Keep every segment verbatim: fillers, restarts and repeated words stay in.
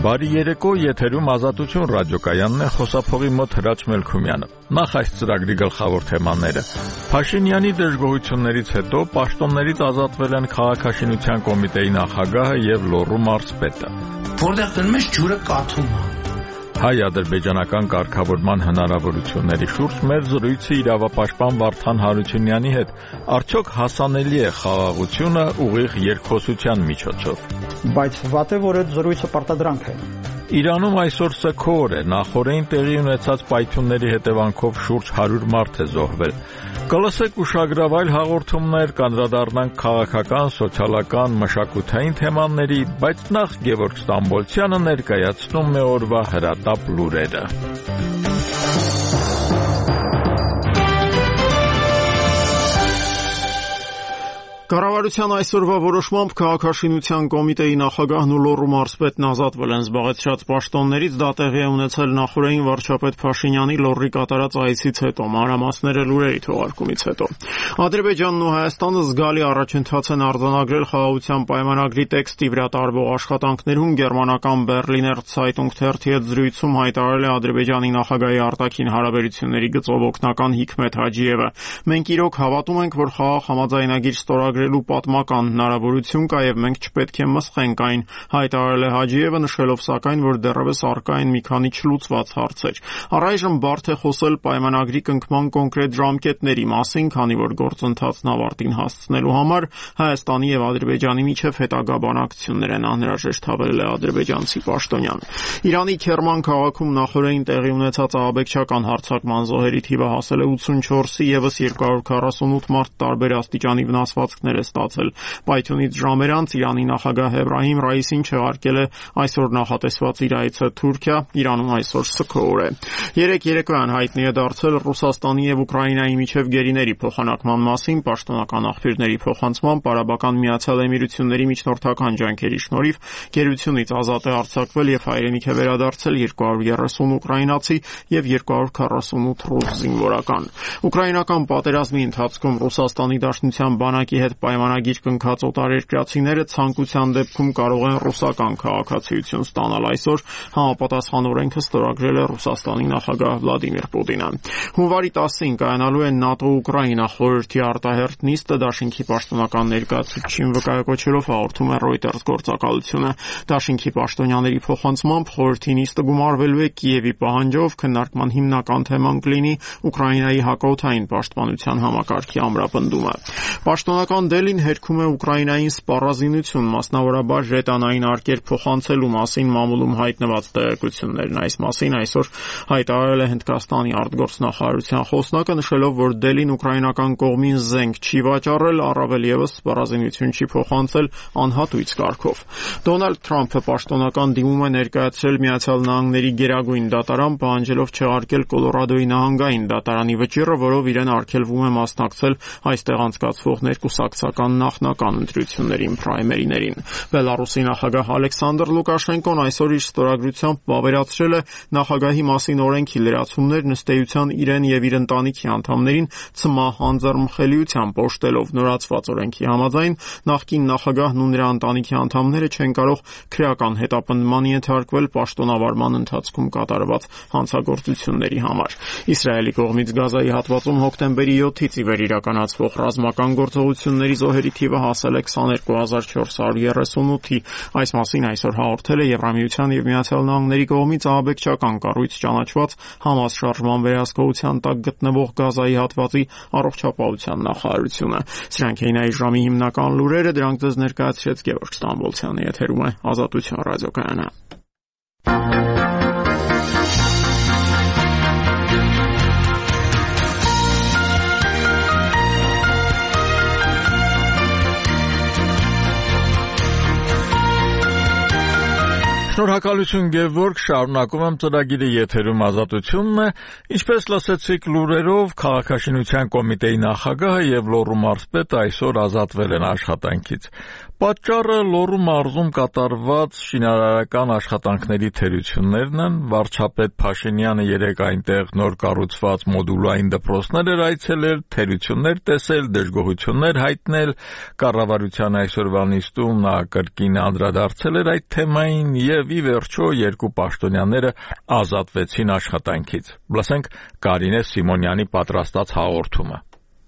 Բարի երեկո, եթերում Ազատություն ռադիոկայանն է, խոսափողի մոտ Հրաչ Մելքումյանը։ Նախ այս ծրագրի գլխավոր թեմաները։ Փաշինյանի դժգոհություններից հետո պաշտոններից ազատվել են Քաղաքաշինության կոմիտեի նախագահը եւ Լոռու մարզպետը։ Որտեղ դնում ես ջուրը կաթում է։ Հայ-ադրբեջանական կարգավորման հնարավորությունների շուրջ մեր զրույցը իրավապաշտպան Վարդան Հարությունյանի հետ արդյոք հասանելի է խաղաղությունը ուղիղ երկխոսության միջոցով։ Բայց վատ է, որ այդ զրույցը պարտադրանք է։ Իրանում այսօր սգո օր է, նախօրեին տեղի ունեցած պայթյունների հետևանքով շուրջ հարյուր մարդ է զոհվել։ Կլսեք ուշագրավ այլ հաղորդումներ, կանդրադառնանք քաղաքական, սոցիալական, մշակութային թեմաների, բայց նախ Գևորգ Ստամբոլցյանը ներկայացնում է օրվա հրատապ լուրերը։ Կառավարության այսօրվա որոշմամբ Քաղաքաշինության կոմիտեի նախագահն ու Լոռու մարզպետն ազատվել են զբաղեցրած պաշտոններից, դա տեղի է ունեցել նախօրեին վարչապետ Փաշինյանի Լոռի կատարած այցից հետո, մանրամասները լուրերի թողարկումից հետո։ Ադրբեջանն ու Հայաստանը զգալի առաջընթաց են արձանագրել խաղաղության պայմանագրի տեքստի վրա տարվող աշխատանքներում, գերմանական Berliner Zeitung թերթի հետ զրույցում հայտարարել է Ադրբեջանի նախագահի արտաքին հարաբերությունների գծով օգնական Հիկմետ Հաջիևը։ Մենք իրոք հավատում ենք, որ խաղաղ համաձայնագիր ստորագրելու պատմական հնարավորություն կա եւ մենք չպետք է մսխենք այն, հայտարարել է Հաջիևը, նշելով սակայն, որ դեռևս առկա են մի քանի չլուծված հարցեր։ Առայժմ բարդ է խոսել պայմանագրի կնքման կոնկրետ ժամկետների մասին, քանի որ գործընթացն ավարտին հասցնելու համար Հայաստանի եւ Ադրբեջանի միջև հետագա բանակցություններ են անհրաժեշտ, հավելել է ադրբեջանցի պաշտոնյան։ Իրանի Քերման քաղաքում նախօրեին տեղի ունեցած ահաբեկչական հարձակման զոհերի թիվը հասել է ութսունչորսի, եւս երկու հարյուր քառասունութ մարդ տարբեր աստիճանի վնասվածքներ է ստացել։ Պայթյունից ժամեր անց Իրանի նախագահ Էբրահիմ Ռայիսին չեղարկել է այսօր նախատեսված իր այցը Թուրքիա, Իրանում այսօր սգո օր է։ Երեկ երեկոյան հայտնի է դարձել Ռուսաստանի եւ Ուկրաինայի միջև գերիների փոխանակման մասին պաշտոնական աղբյուրների փոխանցմամբ Արաբական Միացյալ Էմիրությունների միջնորդական ջանքերի շնորհիվ գերությունից ազատ է արձակվել եւ հայրենիք է վերադարձել երկու հարյուր երեսուն ուկրաինացի եւ երկու հարյուր քառասունութ ռուս զինվորական։ Ուկրաինական պատերազմի ընթացքում Ռուսաստանի Դաշնության բանակի հետ պայմանագիր կնքած օտարերկրացիները ցանկության դեպքում կարող են ռուսական քաղաքացիություն ստանալ, այսօր համապատասխան օրենքը ստորագրել է Ռուսաստանի նախագահ Վլադիմիր Պուտինը։ Հունվարի տասին կայանալու է ՆԱՏՕ-Ուկրաինա խորհրդի արտահերթ նիստը, դաշինքի պաշտոնական ներկայացուցչին վկայակոչելով հաղորդում է Reuters գործակալությունը։ Դաշինքի պաշտոնյաների փոխանցմամբ խորհրդի նիստը գումարվելու է Կիևի պահանջով, քննարկման հիմնական թեման կլինի Ուկրաինայի հակաօդային պաշտպանության համակարգի ամրապնդումը։ Պաշտոնական դելին հերքում է Ուկրաինային սպառազինություն, մասնավորաբար ժետանային արկեր փոխանցելու մասին մամուլում հայտնված տեղեկություններն։ Այս մասին այսօր հայտարարել է Հնդկաստանի արտգործնախարարության խոսնակը, նշելով, որ դելին ուկրաինական կողմին զենք չի վաճառել, առավել եւս սպառազինություն չի փոխանցել անհատույց կարգով։ Դոնալդ Թրամփը պաշտոնական դիմում է ներկայացրել Միացյալ Նահանգների գերագույն դատարան, պահանջելով չեղարկել Կոլորադոյի նահանգային դատարանի վճիռը, որով իրեն արգելվում է մասնակցել այստեղ անցկացվող ներկուսակցական նախնական ընտրություններին պրայմերիներին։ Բելարուսի նախագահ Ալեքսանդր Լուկաշենկոն այսօր իր ստորագրությամբ վավերացրել է նախագահի մասին օրենքի լրացումներ, ըստ էության իրեն եւ իր ընտանիքի անդամներին ցմահ անձեռնմխելիությամբ օժտելով նորացված օրենքի համաձայն նախկին նախագահն ու նրա ընտանիքի անդամները չեն կարող քրեական հետապնդման ենթարկվել պաշտոնավարման ընթացքում կատարված հանցագործությունների համար։ Իսրայելի կողմից Գազայի հատվածում հոկտեմբերի յոթից ի վեր իրականացվող ռազմական գործողությունների զոհերի թիվը հասել է քսաներկու հազար չորս հարյուր երեսունութի։ Այս մասին այսօր հաղորդել է Եվրամիության եւ Միացյալ Նահանգների կողմից ահաբեկչական կառույց ճանաչված Համաս շարժման վերահսկողության տակ գտնվող Գազայի հատվածի առողջապահության նախարարությունը։ Սրանք էին այս ժամի հիմնական լուրերը, դրանք ձեզ ներկայացրեց Գևորգ Ստամբոլցյանը, եթերում է Ազատություն ռադիոկայանը։ Շնորհակալություն Գևորգ, շարունակում եմ ծրագիրը, եթերում Ազատությունն է։ Ինչպես լսեցիք լուրերով, Քաղաքաշինության կոմիտեի նախագահը եւ Լոռու մարզպետը այսօր ազատվել են աշխատանքից։ Պատճառը Լոռու մարզում կատարված շինարարական աշխատանքների թերություններն են։ Վարչապետ Փաշինյանը երեկ այնտեղ նոր կառուցված մոդուլային դպրոցներ էր այցելել, թերություններ տեսել, դժգոհություններ հայտնել։ Կառավարության այսօրվա նիստում նա կրկին անդրադարձել էր այդ թեմային եւ ի վերջո երկու պաշտոնյաները ազատվեցին աշխատանքից։ Լսենք Կարինե Սիմոնյանի պատրաստած հաղորդումը։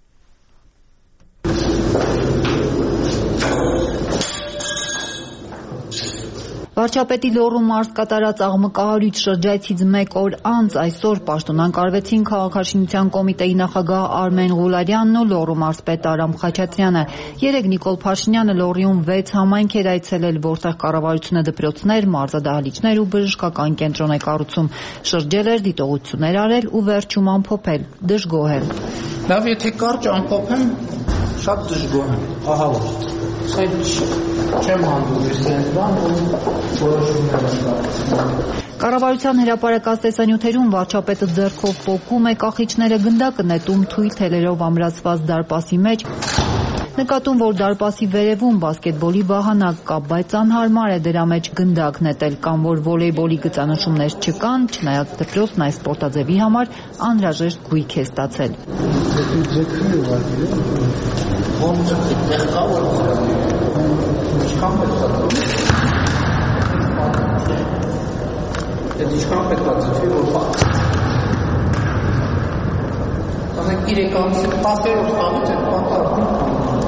Վարչապետի Լոռու մարզ կատարած աղմկահարույց շրջայցից մեկ օր անց այսօր պաշտոնանկարվեցին քաղաքաշինության կոմիտեի նախագահ Արմեն Ղուլարյանն ու Լոռու մարզպետ Արամ Խաչատրյանը։ Երեկ Նիկոլ Փաշինյանը Լոռիում վեց համայնք էր այցելել, որտեղ կառավարությունը դպրոցներ, մարզադահլիճներ ու բժշկական կենտրոն է կառուցում։ Շրջել էր, դիտողություններ արել ու վերջում ամփոփել, դժգոհ է։ Լավ, եթե կարճ ամփոփեմ, շատ դժգոհ եմ, ահա որ։ Չեմ հանդուրում ես այս բան, որոշումներ եմ կառուցում։ Կառավարության հրապարակած տեսանյութերում վարչապետը ձեռքով պոկում է կախիչները, գնդակը նետում թույլ թելերով ամրացված դարպասի մեջ, նկատում, որ դարպասի վերևում բասկետբոլի վահանակ կա, բայց անհարմար է դրա մեջ գնդակ նետել, կամ որ վոլեյբոլի գծանշումներ չկան, չնայած դպրոցն այս սպորտաձևի համար անհրաժեշտ գույք է ստացել։ Ինչքան պետք է ծիծի, որ պատ։ Ասենք իրեկանցի տասերորդ խաղից են պատարվում։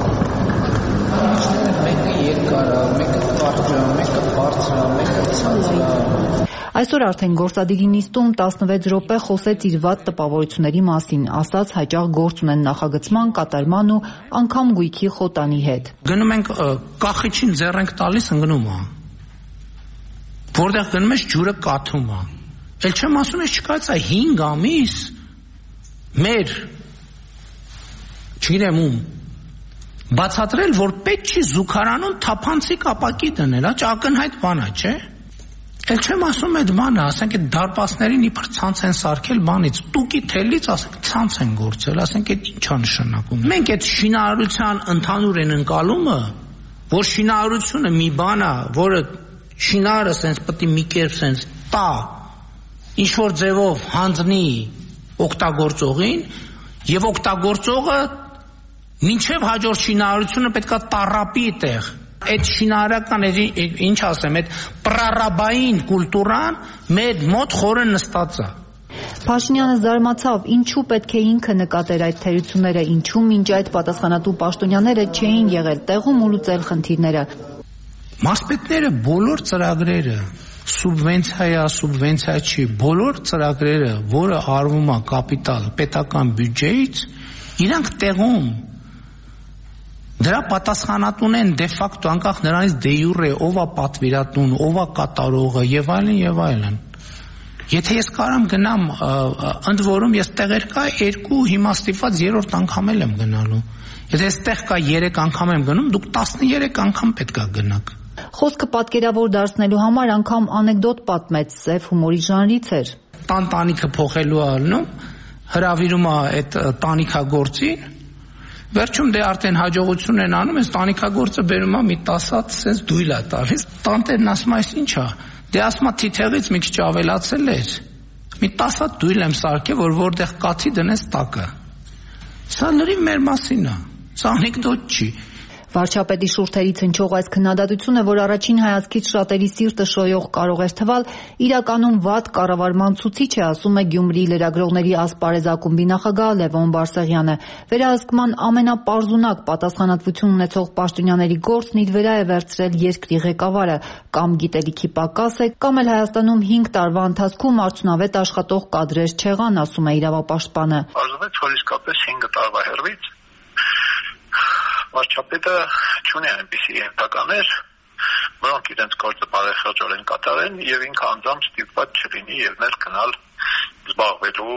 Մեկը երկար է, մեկը կարճ է, մեկը բարձր է, մեկը ցածր է։ Այսօր արդեն գործադիրի նիստում տասնվեց րոպե խոսեց իր վատ տպավորությունների մասին, ասաց հաճախ գործ ունեն նախագծման, կատարման ու անգամ գույքի խոտանի հետ։ Գնում ենք կախիչին ձեռ ենք տալիս, ընկնում է։ Որտեղ գնում ես ջուրը կաթում է։ Էլ չեմ ասում ես չկայց է հինգ ամիս մեր չգիտեմ ում բացատրել, որ պետք չի զուգարանում թափանցիկ ապակի դնել, հա, ակնհայտ բան է, չէ։ Էլ չեմ ասում այդ բանը, ասենք այդ դարպասներին իբր ցանց են սարքել բանից, տուկի թելից, ասենք ցանց են գործել, ասենք այդ ի՞նչ է նշանակում։ Մենք այդ շինարարության ընդհանուր են ընկալումը, որ շինարարությունը մի բան է, որը շինարը սենց պետք է մի կերպ սենց տա, ինչ-որ ձևով հանձնի օգտագործողին, և օգտագործողը մինչև հաջորդ շինարարությունը պետք է տառապի տեղ։ Այդ շինարարական, ինչ ասեմ, այդ պրարաբային կուլտուրան մեր մոտ խորը նստած է։ Փաշինյանը զարմացավ, ինչու պետք է ինքը նկատեր այդ թերությունները, ինչու մինչ այդ պատասխանատու պաշտոնյաները չէին եղել տեղում ու լուծել խնդիրները։ Մարզպետները բոլոր ծրագրերը, սուբվենցիա, սուբվենցիա չի, բոլոր ծրագրերը, որը արվում է կապիտալ պետական բյուջեից, իրանք տեղում դրա պատասխանատուն են դե ֆակտո, անկախ նրանից դե յուրե, ով է պատվիրատուն, ով է կատարողը եւ այլն եւ այլն։ Եթե ես կարամ գնամ, ընդ որում ես տեղեր կա երկու, հիմա ստիպված երրորդ անգամ եմ գնալու։ Եթե այստեղ կա երեք անգամ եմ գնում, դուք տասներեք անգամ պետք է գնաք։ Խոսքը պատկերավոր դարձնելու համար անգամ անեկդոտ պատմեց, սև հումորի ժանրից էր։ Տան տանիքը փոխելու ալնում, հրավիրում է այդ տանիքագործին, վերջում դե արդեն հաջողություն են անում, այս տանիքագործը բերում է մի տասած սենց դույլ է տալիս։ Տանտերն ասում է, այս ինչ է։ Դե ասում է թիթեղից մի քիչ ավելացել էր։ Մի տասած դույլ եմ սարքել, որ որտեղ կաթի դնես տակը։ Սա լրիվ մեր մասին է։ Սա անեկդոտ չի։ Վարչապետի շուրթերից հնչող այս քննադատությունը, որ առաջին հայացքից շատերի սիրտը շոյող կարող էր թվալ, իրականում վատ կառավարման ցուցիչ է, ասում է Գյումրիի լրագրողների ասպարեզ ակումբի նախագահ Լևոն Բարսեղյանը։ Վերահսկման ամենապարզունակ պատասխանատվություն ունեցող պաշտոնյաների գործն իր վրա է վերցրել երկրի ղեկավարը, կամ գիտելիքի պակաս է, կամ էլ Հայաստանում հինգ տարվա ընթացքում արդյունավետ աշխատող կադրեր չեղան, ասում է իրավապաշտպանը։ Պարզվեց, որ իսկապես հինգ տարվա հեռվից վարչապետը չունի այնպիսի ենթականեր, որոնք իրենց գործը բարեխաճորեն կատարեն եւ ինքը անձամբ ստիպված չլինի եւ ներ գնալ զբաղվելու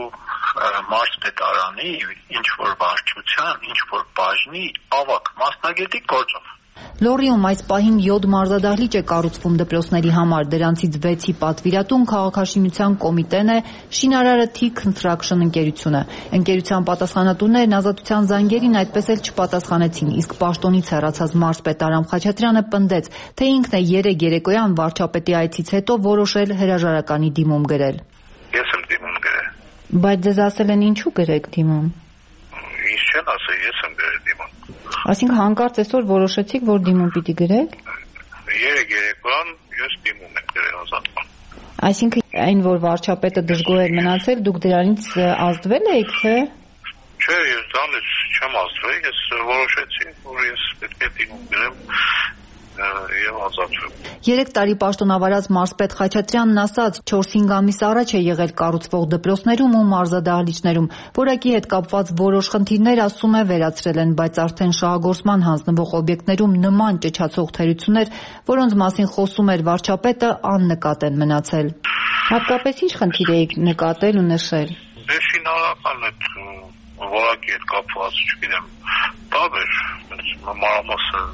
մարզպետարանի ինչ որ վարչության, ինչ որ բաժնի ավակ մասնագետի գործով։ Լոռիում այս պահին յոթ մարզադահլիճ է կառուցվում դպրոցների համար, դրանցից վեցի պատվիրատուն քաղաքաշինության կոմիտեն է, շինարարը T Construction ընկերությունը։ Ընկերության պատասխանատուներն Ազատության զանգերին այդպես էլ չպատասխանեցին, իսկ պաշտոնից հեռացած մարզպետ Արամ Խաչատրյանը պնդեց, թե ինքն է երեկ երեկոյան վարչապետի այցից հետո որոշել հրաժարականի դիմում գրել։ Ես եմ դիմում գրել։ Բայց ձեզ ասել են ինչու գրեք դիմում։ Ինչ չեն ասել, ես եմ գրել դիմում։ Այսինքն հանկարծ այսօր որոշեցիք, որ դիմում պիտի գրեք։ Երեկ երեկոյան ես դիմում եմ գրել Ազատման։ Այսինքն այն, որ վարչապետը դժգոհ էր մնացել, դուք դրանից ազդվել եք, թե։ Չէ, ես դրանից չեմ ազդվել, ես որոշեցի, որ ես պետք է դիմում գրեմ եւ ազատվեմ։ Երեք տարի պաշտոնավարած մարզպետ Խաչատրյանն ասաց, չորս-հինգ ամիս առաջ է եղել կառուցվող դպրոցներում ու մարզադահլիճներում, որակի հետ կապված որոշ խնդիրներ, ասում է, վերացրել են, բայց արդեն շահագործման հանձնվող օբյեկտներում նման ճչացող թերություններ, որոնց մասին խոսում էր վարչապետը, աննկատ են մնացել։ Հատկապես ինչ խնդիր եք նկատել ու նշել։ Դե շինարարական այդ որակի հետ կապված, չգիտեմ, տարբեր մանրամասը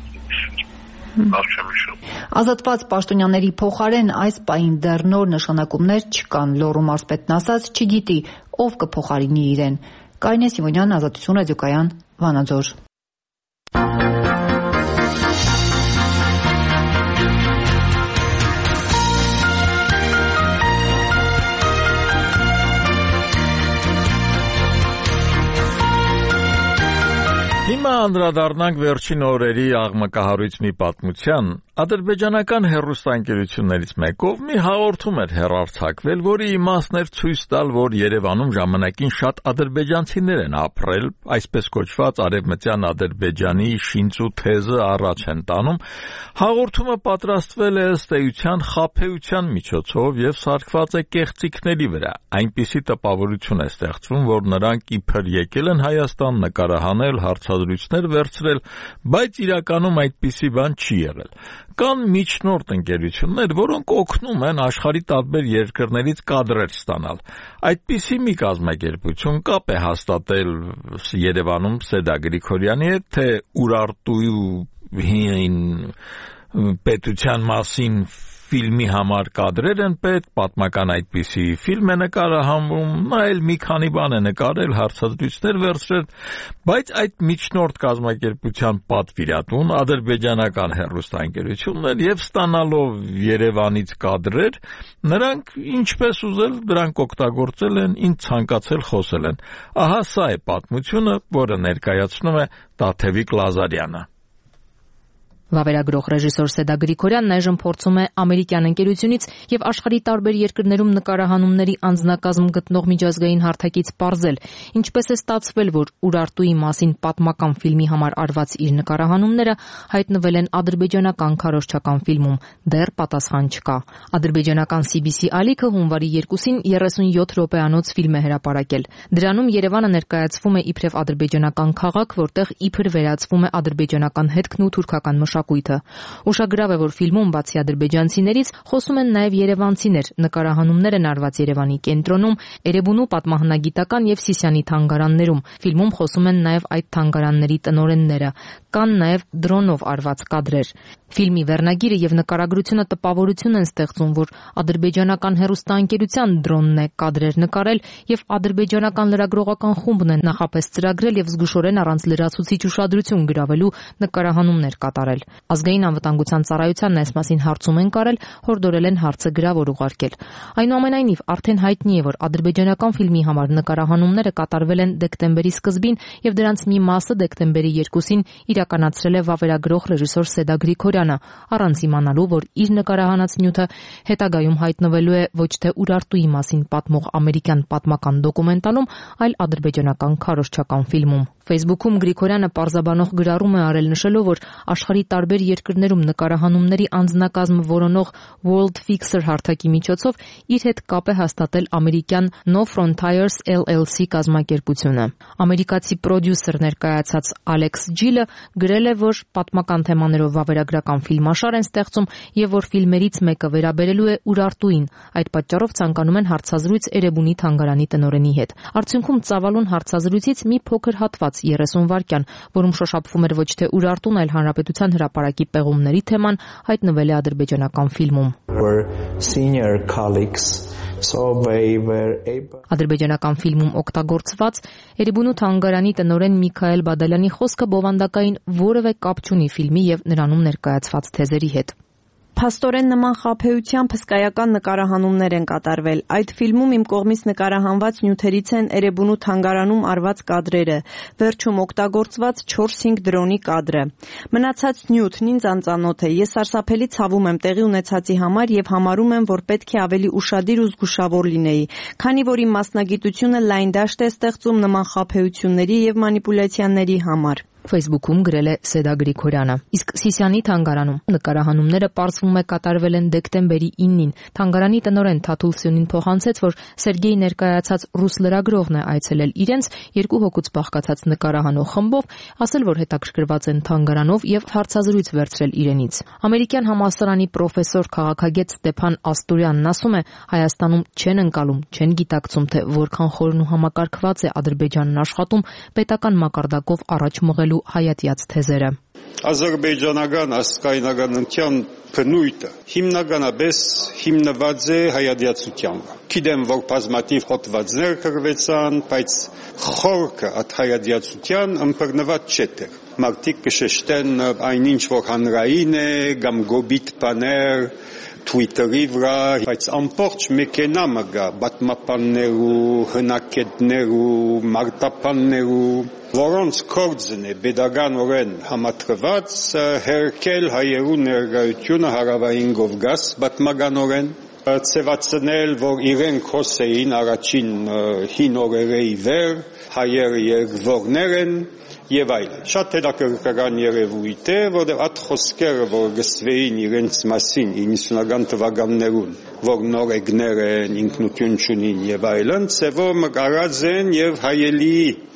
Ազատված պաշտոնյաների փոխարեն այս պահին դեռ նոր նշանակումներ չկան, Լոռու մարզպետն ասաց, չգիտի, ով կփոխարինի իրեն։ Կարինե Սիմոնյան, Ազատություն ռադիոկայան, Վանաձոր։ Հիմա անդրադառնանք վերջին օրերի աղմկահարույց մի պատմության։ Ադրբեջանական հեռուստաընկերություններից մեկով մի հաղորդում էր հեռարձակվել, որի իմաստն էր ցույց տալ, որ Երևանում ժամանակին շատ ադրբեջանցիներ են ապրել, այսպես կոչված արևմտյան Ադրբեջանի շինծու թեզը առաջ են տանում։ Հաղորդումը պատրաստվել է ըստ էության խաբեության միջոցով եւ սարքված է կեղծիքների վրա։ Այնպիսի տպավորություն է ստեղծվում, որ նրանք իբր եկել են Հայաստան նկարահանել, հարցազրույցներ վերցրել, բայց իրականում այդպիսի բան չի եղել։ Կան միջնորդ ընկերություններ, որոնք օգնում են աշխարհի տարբեր երկրներից կադրեր ստանալ։ Այդպիսի մի կազմակերպություն կապ է հաստատել Երևանում Սեդա Գրիգորյանի հետ, թե Ուրարտուի պետության մասին ֆիլմի համար կադրեր են պետք, պատմական այդպիսի ֆիլմ է նկարահանվում, նա էլ մի քանի բան է նկարել, հարցազրույցներ վերցրել, բայց այդ միջնորդ կազմակերպության պատվիրատուն ադրբեջանական հեռուստաընկերությունն էր եւ ստանալով Երևանից կադրեր, նրանք ինչպես ուզել դրանք օգտագործել են, ինչ ցանկացել խոսել են։ Ահա սա է պատմությունը, որը ներկայացնում է Տաթևիկ Լազարյանը։ Վավերագրող ռեժիսոր Սեդա Գրիգորյանն այժմ փորձում է ամերիկյան ընկերությունից եւ աշխարհի տարբեր երկրներում նկարահանումների անձնակազմ գտնող միջազգային հարթակից պարզել, ինչպես է ստացվել, որ Ուրարտուի մասին պատմական ֆիլմի համար արված իր նկարահանումները հայտնվել են ադրբեջանական քարոզչական ֆիլմում, դեռ պատասխան չկա։ Ադրբեջանական C B C ալիքը հունվարի երկուսին երեսունյոթ րոպեանոց ֆիլմ է հրապարակել։ Դրանում Երևանը ներկայացվում է իբրև ադրբեջանական քաղաք, որտեղ իբր վերածվում է ադրբեջանական հետքն ու թուրքական մշակույթը։ Ուշագրավ է, որ ֆիլմում բացի ադրբեջանցիներից խոսում են նաև երևանցիներ, նկարահանումներ են արված Երևանի կենտրոնում, Էրեբունու պատմահնագիտական եւ Սիսիանի թանգարաններում։ Ֆիլմում խոսում են նաև այդ թանգարանների տնօրենները։ Կան նաև դրոնով արված կադրեր։ Ֆիլմի վերնագիրը եւ նկարագրությունը տպավորություն են ստեղծում, որ ադրբեջանական հեռուստաընկերության դրոնն է կադրեր նկարել եւ ադրբեջանական լրագրողական խումբն է նախապես ծրագրել եւ զգուշորեն առանց լրացուցիչ ուշադրություն գրավելու նկարահանումներ կատարել։ Ազգային անվտանգության ծառայությանն այս մասին հարցում են կարել, հորդորել են հարցը գրավոր ուղարկել։ Այնուամենայնիվ արդեն հայտնի է, որ ադրբեջանական ֆիլմի համար նկարահանումները կատարվել են դեկտեմբերի սկզբին եւ դրանց մի մասը դեկտեմբերի երկուսին իրականացրել է վավերագրող ռեժիսոր Սեդա Գրիգորյանը, առանց իմանալու, որ իր նկարահանած նյութը հետագայում հայտնվելու է ոչ թե Ուրարտուի մասին պատմող ամերիկյան պատմական դոկումենտալում, այլ ադրբեջանական քարոզչական ֆիլմում։ Facebook-ում Գրիգորյանը պարզաբանող գրառում է արել նշելով, որ աշխարհի տարբեր երկրներում նկարահանումների անձնակազմ որոնող World Fixer հարթակի միջոցով իր հետ կապ է հաստատել ամերիկյան No Frontiers L L C կազմակերպությունը։ Ամերիկացի պրոդյուսեր ներկայացած Ալեքս Ջիլը գրել է, որ պատմական թեմաներով վավերագրական ֆիլմաշար են ստեղծում եւ որ ֆիլմերից մեկը վերաբերելու է Ուրարտուին։ Այդ պատճառով ցանկանում են հարցազրույց Էրեբունի թանգարանի տնօրենի հետ։ Արդյունքում ծավալուն հարցազրույցից մի փոքր հատված երեսուն վայրկյան, որում շոշափվում էր ոչ թե Ուրարտուն, այլ հանրապետության հրապարակի պեղումների թեման, հայտնվել է ադրբեջանական ֆիլմում։ Ադրբեջանական ֆիլմում օգտագործված Էրեբունու թանգարանի տնօրեն Միքայել Բադալյանի խոսքը բովանդակային որևէ կապ չունի ֆիլմի եւ նրանում ներկայացված թեզերի հետ։ Փաստորեն նման խաբեությամբ հսկայական նկարահանումներ են կատարվել։ Այդ ֆիլմում իմ կողմից նկարահանված նյութերից են Էրեբունու թանգարանում արված կադրերը, վերջում օգտագործված չորս-հինգ դրոնի կադրը։ Մնացած նյութն ինձ անծանոթ է։ Ես սարսափելի ցավում եմ տեղի ունեցածի համար եւ համարում եմ, որ պետք է ավելի ուշադիր ու զգուշավոր լինեի, քանի որ իմ մասնագիտությունը լայն դաշտ է ստեղծում նման խաբեությունների եւ մանիպուլյացիաների համար։ Facebook-ում գրել է Սեդա Գրիգորյանը։ Իսկ Սիսիանի թանգարանում նկարահանումները պարզվում է կատարվել են դեկտեմբերի իննին։ Թանգարանի տնօրեն Թաթուլ Սյունին փոխանցեց, որ Սերգեյ ներկայացած ռուս լրագրողն է այցելել իրենց երկու հոգուց բաղկացած նկարահանող խմբով, ասել, որ հետաքրքրված են թանգարանով եւ հարցազրույց վերցրել իրենից։ Ամերիկյան համալսարանի պրոֆեսոր քաղաքագետ Ստեփան Աստուրյանն ասում է, Հայաստանում չեն ընկալում, չեն գիտակցում, թե որքան խորն ու համակարգված է Ադրբեջանն աշխատում պետական մակարդակով առաջ մղել հայատյաց թեզերը։ Ադրբեջանական ասկայնականության բնույթը հիմնականապես հիմնված է հայատյացության վրա։ Գիտեմ, որ բազմաթիվ հոդվածներ գրվեցան, բայց խորքը այդ հայատյացության ըմբռնված չէ։ Մարդիկ կշեշտեն այնինչ, որ հանրային է, կամ գոբիտ բաներ Twitter-ի վրա, բայց ամբողջ մեքենամը գա պատմաբաններու, հնակետներու, մարտապաններու, որոնց կորձն է pedagogan համատրված հերքել հայերու ներկայությունը հարավային Կովկաս պատմականորեն, ցեվացնել, որ իրենք հոսեին առաջին հին օրերեի վեր, հայերը երկվորներ են եւ այլն։ Շատ հետաքրքրական երևույթ է, որտեղ այդ խոսքերը, որ գսվեին իրենց մասին իննսունական թվականներուն, որ նորեգներ են, ինքնություն չունին եւ այլն, ցեվով մկարած են եւ հայելի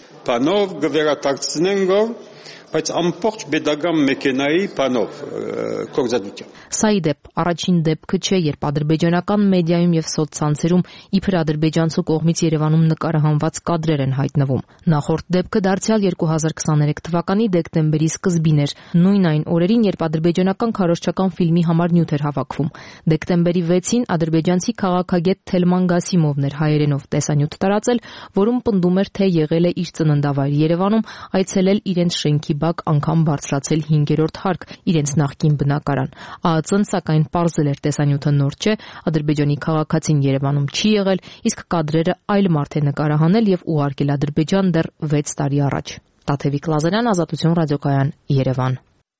բանով գվերատարձնեն գոր, բայց ամբողջ pedagogan մեքենայի բանով կորզատությամբ։ Սա ի դեպ առաջին դեպքը չէ, երբ ադրբեջանական մեդիայում եւ սոցցանցերում իբր ադրբեջանցու կողմից Երևանում նկարահանված կադրեր են հայտնվում։ Նախորդ դեպքը դարձյալ երկու հազար քսաներեք թվականի դեկտեմբերի սկզբին էր, նույն այն օրերին, երբ ադրբեջանական քարոզչական ֆիլմի համար նյութ էր հավաքվում։ Դեկտեմբերի վեցին ադրբեջանցի քաղաքագետ Թելման Գասիմովն էր հայերենով տեսանյութ տարածել, որում պնդում էր, թե եղել է իր ծննդավայր Երևանում, այցելել իրենց շենքի բակ, անգամ բարձրացել հինգերորդ հարկ, իրենց նախկին բնակարան։ ԱԱԾ-ն սակայն պարզել էր տեսանյութը նոր չէ, Ադրբեջանի քաղաքացին Երևանում չի եղել, իսկ կադրերը այլ մարդ է նկարահանել եւ ուղարկել Ադրբեջան դեռ վեց տարի առաջ։ Տաթևիկ Լազարյան, Ազատություն ռադիոկայան, Երևան։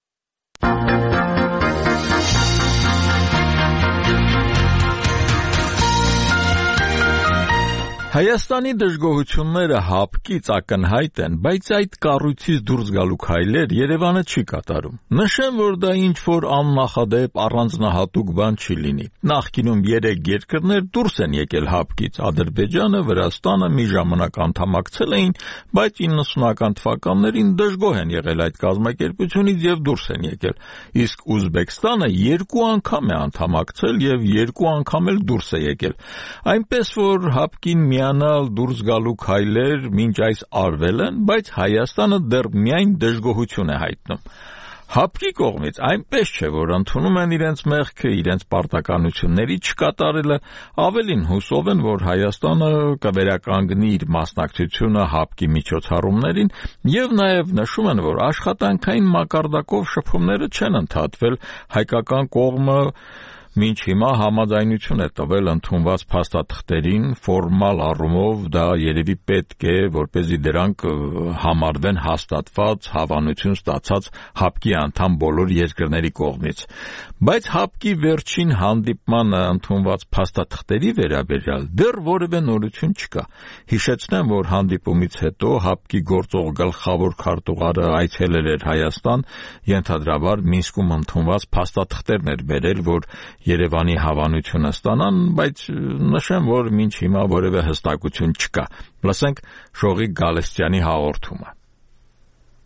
Հայաստանի դժգոհությունները հապկից ակնհայտ են, բայց այդ կառույցից դուրս գալու քայլեր Երևանը չի կատարում։ Նշեմ, որ դա ինչ-որ աննախադեպ առանձնահատուկ բան չի լինի։ Նախկինում երեք երկրներ դուրս են եկել հապկից, Ադրբեջանը, Վրաստանը մի ժամանակ անդամակցել էին, բայց իննսունական թվականներին դժգոհ են եղել այդ կազմակերպությունից եւ դուրս են եկել։ Իսկ Ուզբեկստանը երկու անգամ է անդամակցել եւ երկու անգամ էլ դուրս է եկել։ Այնպես որ հապկին միանալ դուրս գալու քայլեր մինչ այս արվել են, բայց Հայաստանը դեռ միայն դժգոհություն է հայտնում։ Հապկի կողմից այնպես չէ, որ ընդունում են իրենց մեղքը, իրենց պարտականությունների չկատարելը, ավելին հուսով են, որ Հայաստանը կվերականգնի իր մասնակցությունը հապկի միջոցառումներին եւ նաեւ նշում են, որ աշխատանքային մակարդակով շփումները չեն ընդհատվել, հայկական կողմը մինչ հիմա համաձայնություն է տվել ընդունված փաստաթղթերին, ֆորմալ առումով դա երևի պետք է, որպեսզի դրանք համարվեն հաստատված, հավանություն ստացած հապկի անդամ բոլոր երկրների կողմից։ Բայց հապկի վերջին հանդիպմանը ընդունված փաստաթղթերի վերաբերյալ դեռ որևէ նորություն չկա։ Հիշեցնեմ, որ հանդիպումից հետո հապկի գործող գլխավոր քարտուղարը այցելել էր Հայաստան, ենթադրաբար Մինսկում ընդունված փաստաթղթերն էր բերել, որ Երևանի հավանությունը ստանան, բայց նշեմ, որ մինչ հիմա որևէ հստակություն չկա։ Լսենք Շողիկ Գալստյանի հաղորդումը։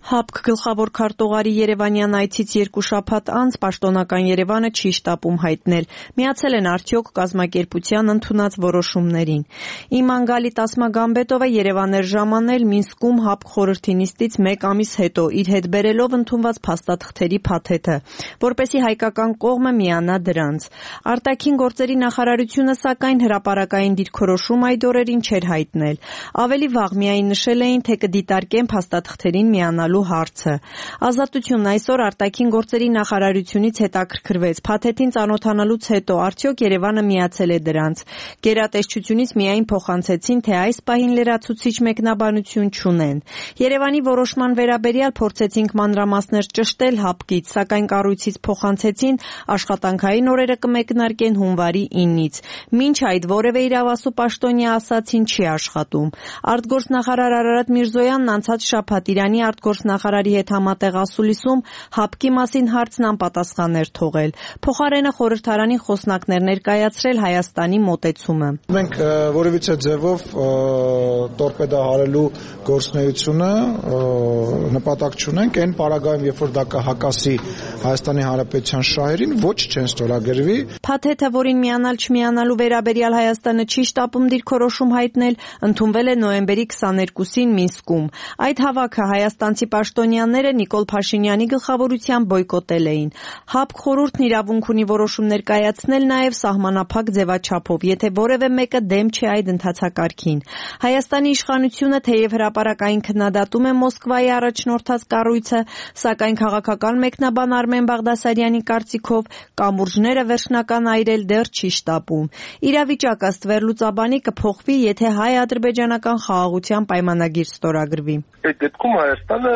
ՀԱՊԿ գլխավոր քարտուղարի Երևանյան այցից երկու շաբաթ անց պաշտոնական Երևանը չի շտապում հայտնել, միացել են արդյոք կազմակերպության ընդունած որոշումներին։ Իման Գալի Տասմագամբետովը Երևան էր ժամանել Մինսկում ՀԱՊԿ խորհրդի նիստից մեկ ամիս հետո իր հետ բերելով ընդունված փաստաթղթերի փաթեթը, որպեսզի հայկական կողմը միանա դրանց։ Արտաքին գործերի նախարարությունը սակայն հրապարակային դիրքորոշում այդ օրերին չէր հայտնել։ Ավելի վաղ միայն նշել էին, թե կդիտարկեն փաստաթղթերին միանալու հարցը։ Ազատությունն այսօր արտաքին գործերի նախարարությունից հետաքրքրվեց փաթեթին ծանոթանալուց հետո արդյոք Երևանը միացել է դրանց։ Գերատեսչությունից միայն փոխանցեցին, թե այս պահին լրացուցիչ մեկնաբանություն չունեն։ Երևանի որոշման վերաբերյալ փորձեցինք մանրամասներ ճշտել ՀԱՊԿ-ից, սակայն կառույցից փոխանցեցին աշխատանքային օրերը կմեկնարկեն հունվարի իննից։ Մինչ այդ որևէ իրավասու պաշտոնյա ասացին չի աշխատում։ Արտգործնախարար Արարատ Միրզոյանն անցած շաբաթ Իրանի արտգործնախարարի հետ համատեղ ասուլիսում ՀԱՊԿ-ի մասին հարցն անպատասխան էր թողել։ Փոխարենը խորհրդարանին խոսնակներ ներկայացրել Հայաստանի մոտեցումը։ Մենք որևիցե ձևով տորպեդահարելու գործունեությունը նպատակ չունենք, այն պարագայում, երբ որ դա կհակասի Հայաստանի Հանրապետության շահերին, ոչ չեն ստորագրվի։ Փաթեթը, որին միանալ չմիանալու վերաբերյալ Հայաստանը չի շտապում դիրքորոշում հայտնել, ընդունվել է նոյեմբերի քսաներկուսին Մինսկում։ Այդ հավաքը հայաստանցի պաշտոնյաները Նիկոլ Փաշինյանի գլխավորությամբ բոյկոտել էին։ ՀԱՊԿ խորհուրդն իրավունք ունի որոշում ներկայացնել նաև սահմանափակ ձևաչափով, եթե որևէ մեկը դեմ չէ այդ ընթացակարգին։ Հայաստանի իշխանությունը թեև հրապարակային քննադատում է Մոսկվայի առաջնորդած կառույցը, սակայն քաղաքական մեկնաբան Արմեն Բաղդասարյանի կարծիքով կամուրջները վերջնական այրել դեռ չի շտապում։ Իրավիճակը ըստ վերլուծաբանի կփոխվի, եթե հայ-ադրբեջանական խաղաղության պայմանագիր ստորագրվի։ Այդ դեպքում Հայաստանը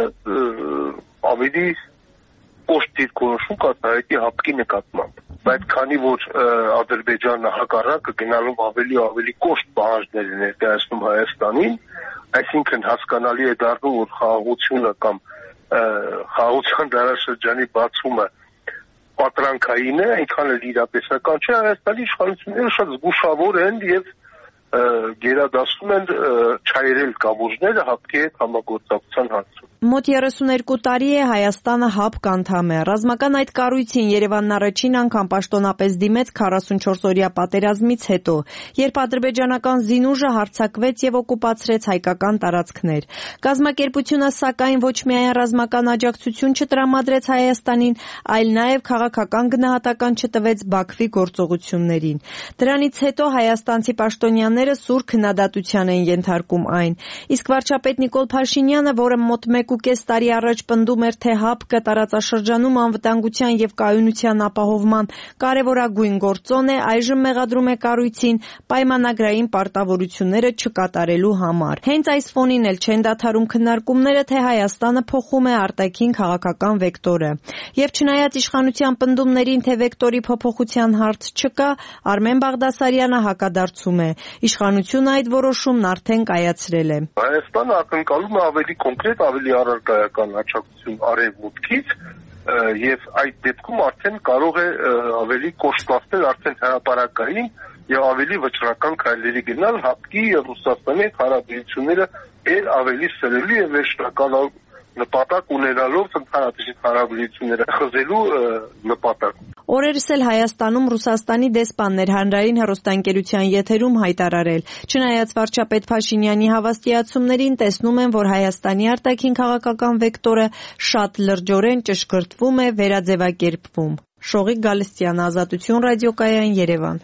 ավելի կոշտ դիրքորոշում կատարի ՀԱՊԿ-ի նկատմամբ, բայց քանի որ Ադրբեջանը հակառակը գնալով ավելի ու ավելի կոշտ պահանջներ է ներկայացնում Հայաստանին, այսինքն հասկանալի է դառնում, որ խաղաղությունը կամ խաղաղության դարաշրջանի բացումը պատրանքային է, այնքան էլ իրատեսական չէ, Հայաստանի իշխանությունները շատ զգուշավոր են եւ գերադասում են չայրել կամուրջները ՀԱՊԿ-ի հետ համագործակցության հարցում։ Մոտ երեսուներկու տարի է Հայաստանը ՀԱՊԿ անդամ է։ Ռազմական այդ կառույցին Երևանն առաջին անգամ պաշտոնապես դիմեց քառասունչորսօրյա պատերազմից հետո, երբ ադրբեջանական զինուժը հարձակվեց եւ օկուպացրեց հայկական տարածքներ։ Կազմակերպությունը սակայն ոչ միայն ռազմական աջակցություն չտրամադրեց Հայաստանին, այլ նաեւ քաղաքական գնահատական չտվեց Բաքվի գործողություններին։ Դրանից հետո հայաստանցի պաշտոնյաները սուր քննադատության են ենթարկում այն։ Իսկ վարչապետ Նիկոլ Փաշինյանը, որը մոտ մեկ ու կես տարի առաջ պնդում էր, թե ՀԱՊԿ-ը տարածաշրջանում անվտանգության եւ կայունության ապահովման կարեւորագույն գործոն է, այժմ մեղադրում է կառույցին պայմանագրային պարտավորությունները չկատարելու համար։ Հենց այս ֆոնին էլ չեն դադարում քննարկումները, թե Հայաստանը փոխում է արտաքին քաղաքական վեկտորը։ Եվ չնայած իշխանության պնդումներին, թե վեկտորի փոփոխության հարց չկա, Արմեն Բաղդասարյանը հակադարձում է։ Իշխանությունը այդ որոշումն արդեն կայացրել է։ Հայաստանը ակնկալում է ավելի կոնկրետ, ավելի առարկայական աջակցություն արևմուտքից եւ այդ դեպքում արդեն կարող է ավելի կոշտացնել արդեն հրապարակային եւ ավելի վճռական քայլերի գնալ ՀԱՊԿ-ի եւ Ռուսաստանի հարաբերությունները ել ավելի սրելի եւ վերջնական նպատակ ունենալով ընդհանրապես հարաբերությունները խզելու նպատակ։ Օրերս էլ Հայաստանում Ռուսաստանի դեսպաններ հանրային հեռուստաընկերության եթերում հայտարարել։ Չնայած վարչապետ Փաշինյանի հավաստիացումներին, տեսնում են, որ Հայաստանի արտաքին քաղաքական վեկտորը շատ լրջորեն ճշգրտվում է, վերաձևակերպվում։ Շողիկ Գալստյան, Ազատություն ռադիոկայան, Երևան։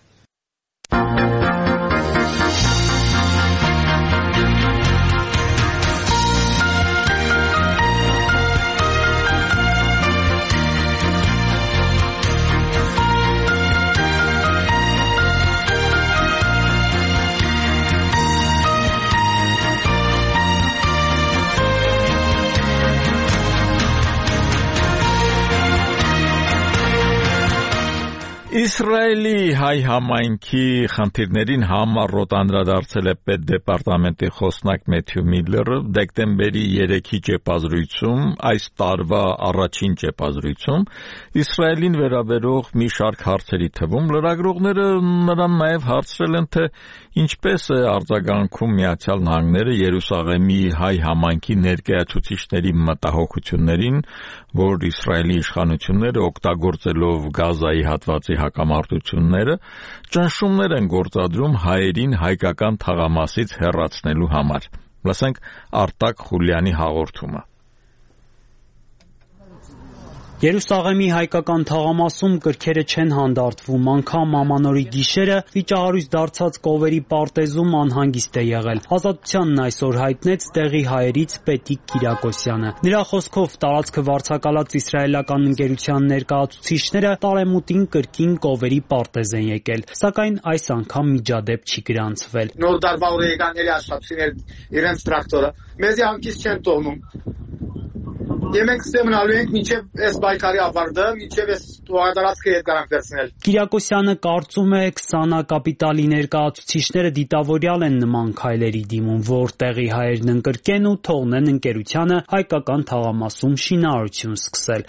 Իսրայելի հայ համայնքի խնդիրներին համառոտ անդրադարձել է պետդեպարտամենտի խոսնակ Մեթյու Միլլերը դեկտեմբերի երեքի ճեպազրույցում, այս տարվա առաջին ճեպազրույցում, Իսրայելին վերաբերող մի շարք հարցերի թվում լրագրողները նրան նաև հարցրել են, թե ինչպես է արձագանքում Միացյալ Նահանգները Երուսաղեմի հայ համայնքի ներկայացուցիչների մտահոգություններին, որ Իսրայելի իշխանությունները օգտագործելով Գազայի հատվածի հակամարտությունները ճնշումներ են գործադրում հայերին հայկական թաղամասից հեռացնելու համար։ Լսենք Արտակ Խուլյանի հաղորդումը։ Երուսաղեմի հայկական թաղամասում կրքերը չեն հանդարտվում, անգամ Ամանորի գիշերը վիճահարույց դարձած Կովերի պարտեզում անհանգիստ է եղել։ Ազատությանն այսօր հայտնեց տեղի հայերից Պետիկ Կիրակոսյանը։ Նրա խոսքով տարածքը վարձակալած իսրայելական ընկերության ներկայացուցիչները տարեմուտին կրկին Կովերի պարտեզ են եկել, սակայն այս անգամ միջադեպ չի գրանցվել։ Նոր տարվա օրեգաների աշխատություններ իրենց տրակտորը մեզի հանգիստ չեն թողնում։ Եվ մենք ստեմնալու ենք մինչև այս բայկարի ավարտը, մինչև այս տուարդարածքը հետ գանք վերցնել։ Կիրակոսյանը կարծում է քսանա կապիտալի ներկայացուցիչները դիտավորյալ են նման քայլերի դիմում, որ տեղի հայերն ընկրկեն ու թողնեն ընկերությանը հայկական թաղամասում շինարարություն սկսել։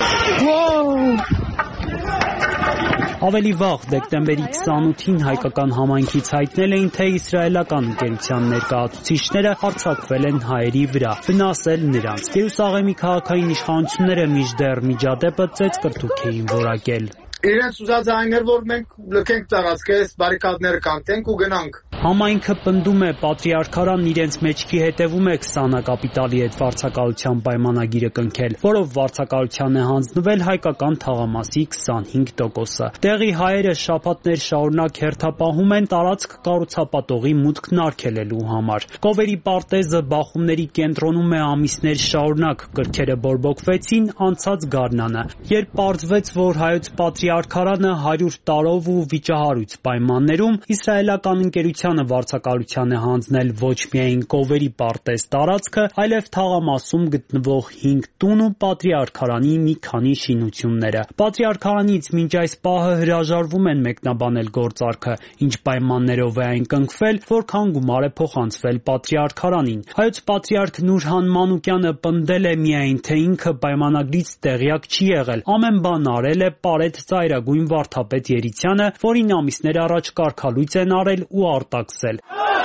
Ավելի վաղ դեկտեմբերի քսանութին հայկական համայնքից հայտնել էին, թե իսրայելական ընկերության ներկայացուցիչները հարձակվել են հայերի վրա, վնասել նրանց։ Երուսաղեմի քաղաքային իշխանությունները մինչդեռ միջադեպը ծեծկրտուք էին որակել։ Իրենց ուզած այններ, որ մենք լքենք տարածքը, այս բարիկադները կանտենք ու գնանք։ Համայնքը պնդում է, պատրիարքարան իրենց մեջքի հետևում է քսանա կապիտալի հետ վարձակալության պայմանագիրը կնքել, որով վարձակալության է հանձնվել հայկական թաղամասի քսանհինգ տոկոսը։ Տեղի հայերը շաբաթներ շարունակ հերթապահում են տարածք կառուցապատողի մուտքն արգելելու համար։ Կովերի պարտեզը բախումների կենտրոնում է ամիսներ շարունակ, կրքերը բորբոքվեցին անցած գարնանը, երբ պարզվեց, որ հայոց պատրիարքարանը հարյուր տարով ու վիճահարույց պայմաններում իսրայելական ընկերությանը վարձակալության է հանձնել ոչ միայն Կովերի պարտեզ տարածքը, այլև թաղամասում գտնվող հինգ տուն ու պատրիարքարանի մի քանի շինությունները։ Պատրիարքարանից մինչ այս պահը հրաժարվում են մեկնաբանել գործարքը, ինչ պայմաններով է այն կնքվել, որքան գումար է փոխանցվել պատրիարքարանին։ Հայոց պատրիարք Նուրհան Մանուկյանը պնդել է միայն, թե ինքը պայմանագրից տեղյակ չի եղել, ամեն բան արել է Պարետ ծայրագույն վարդապետ Երիցյանը, որին ամիսներ առաջ կարգալույծ են արել ու արտաքսել։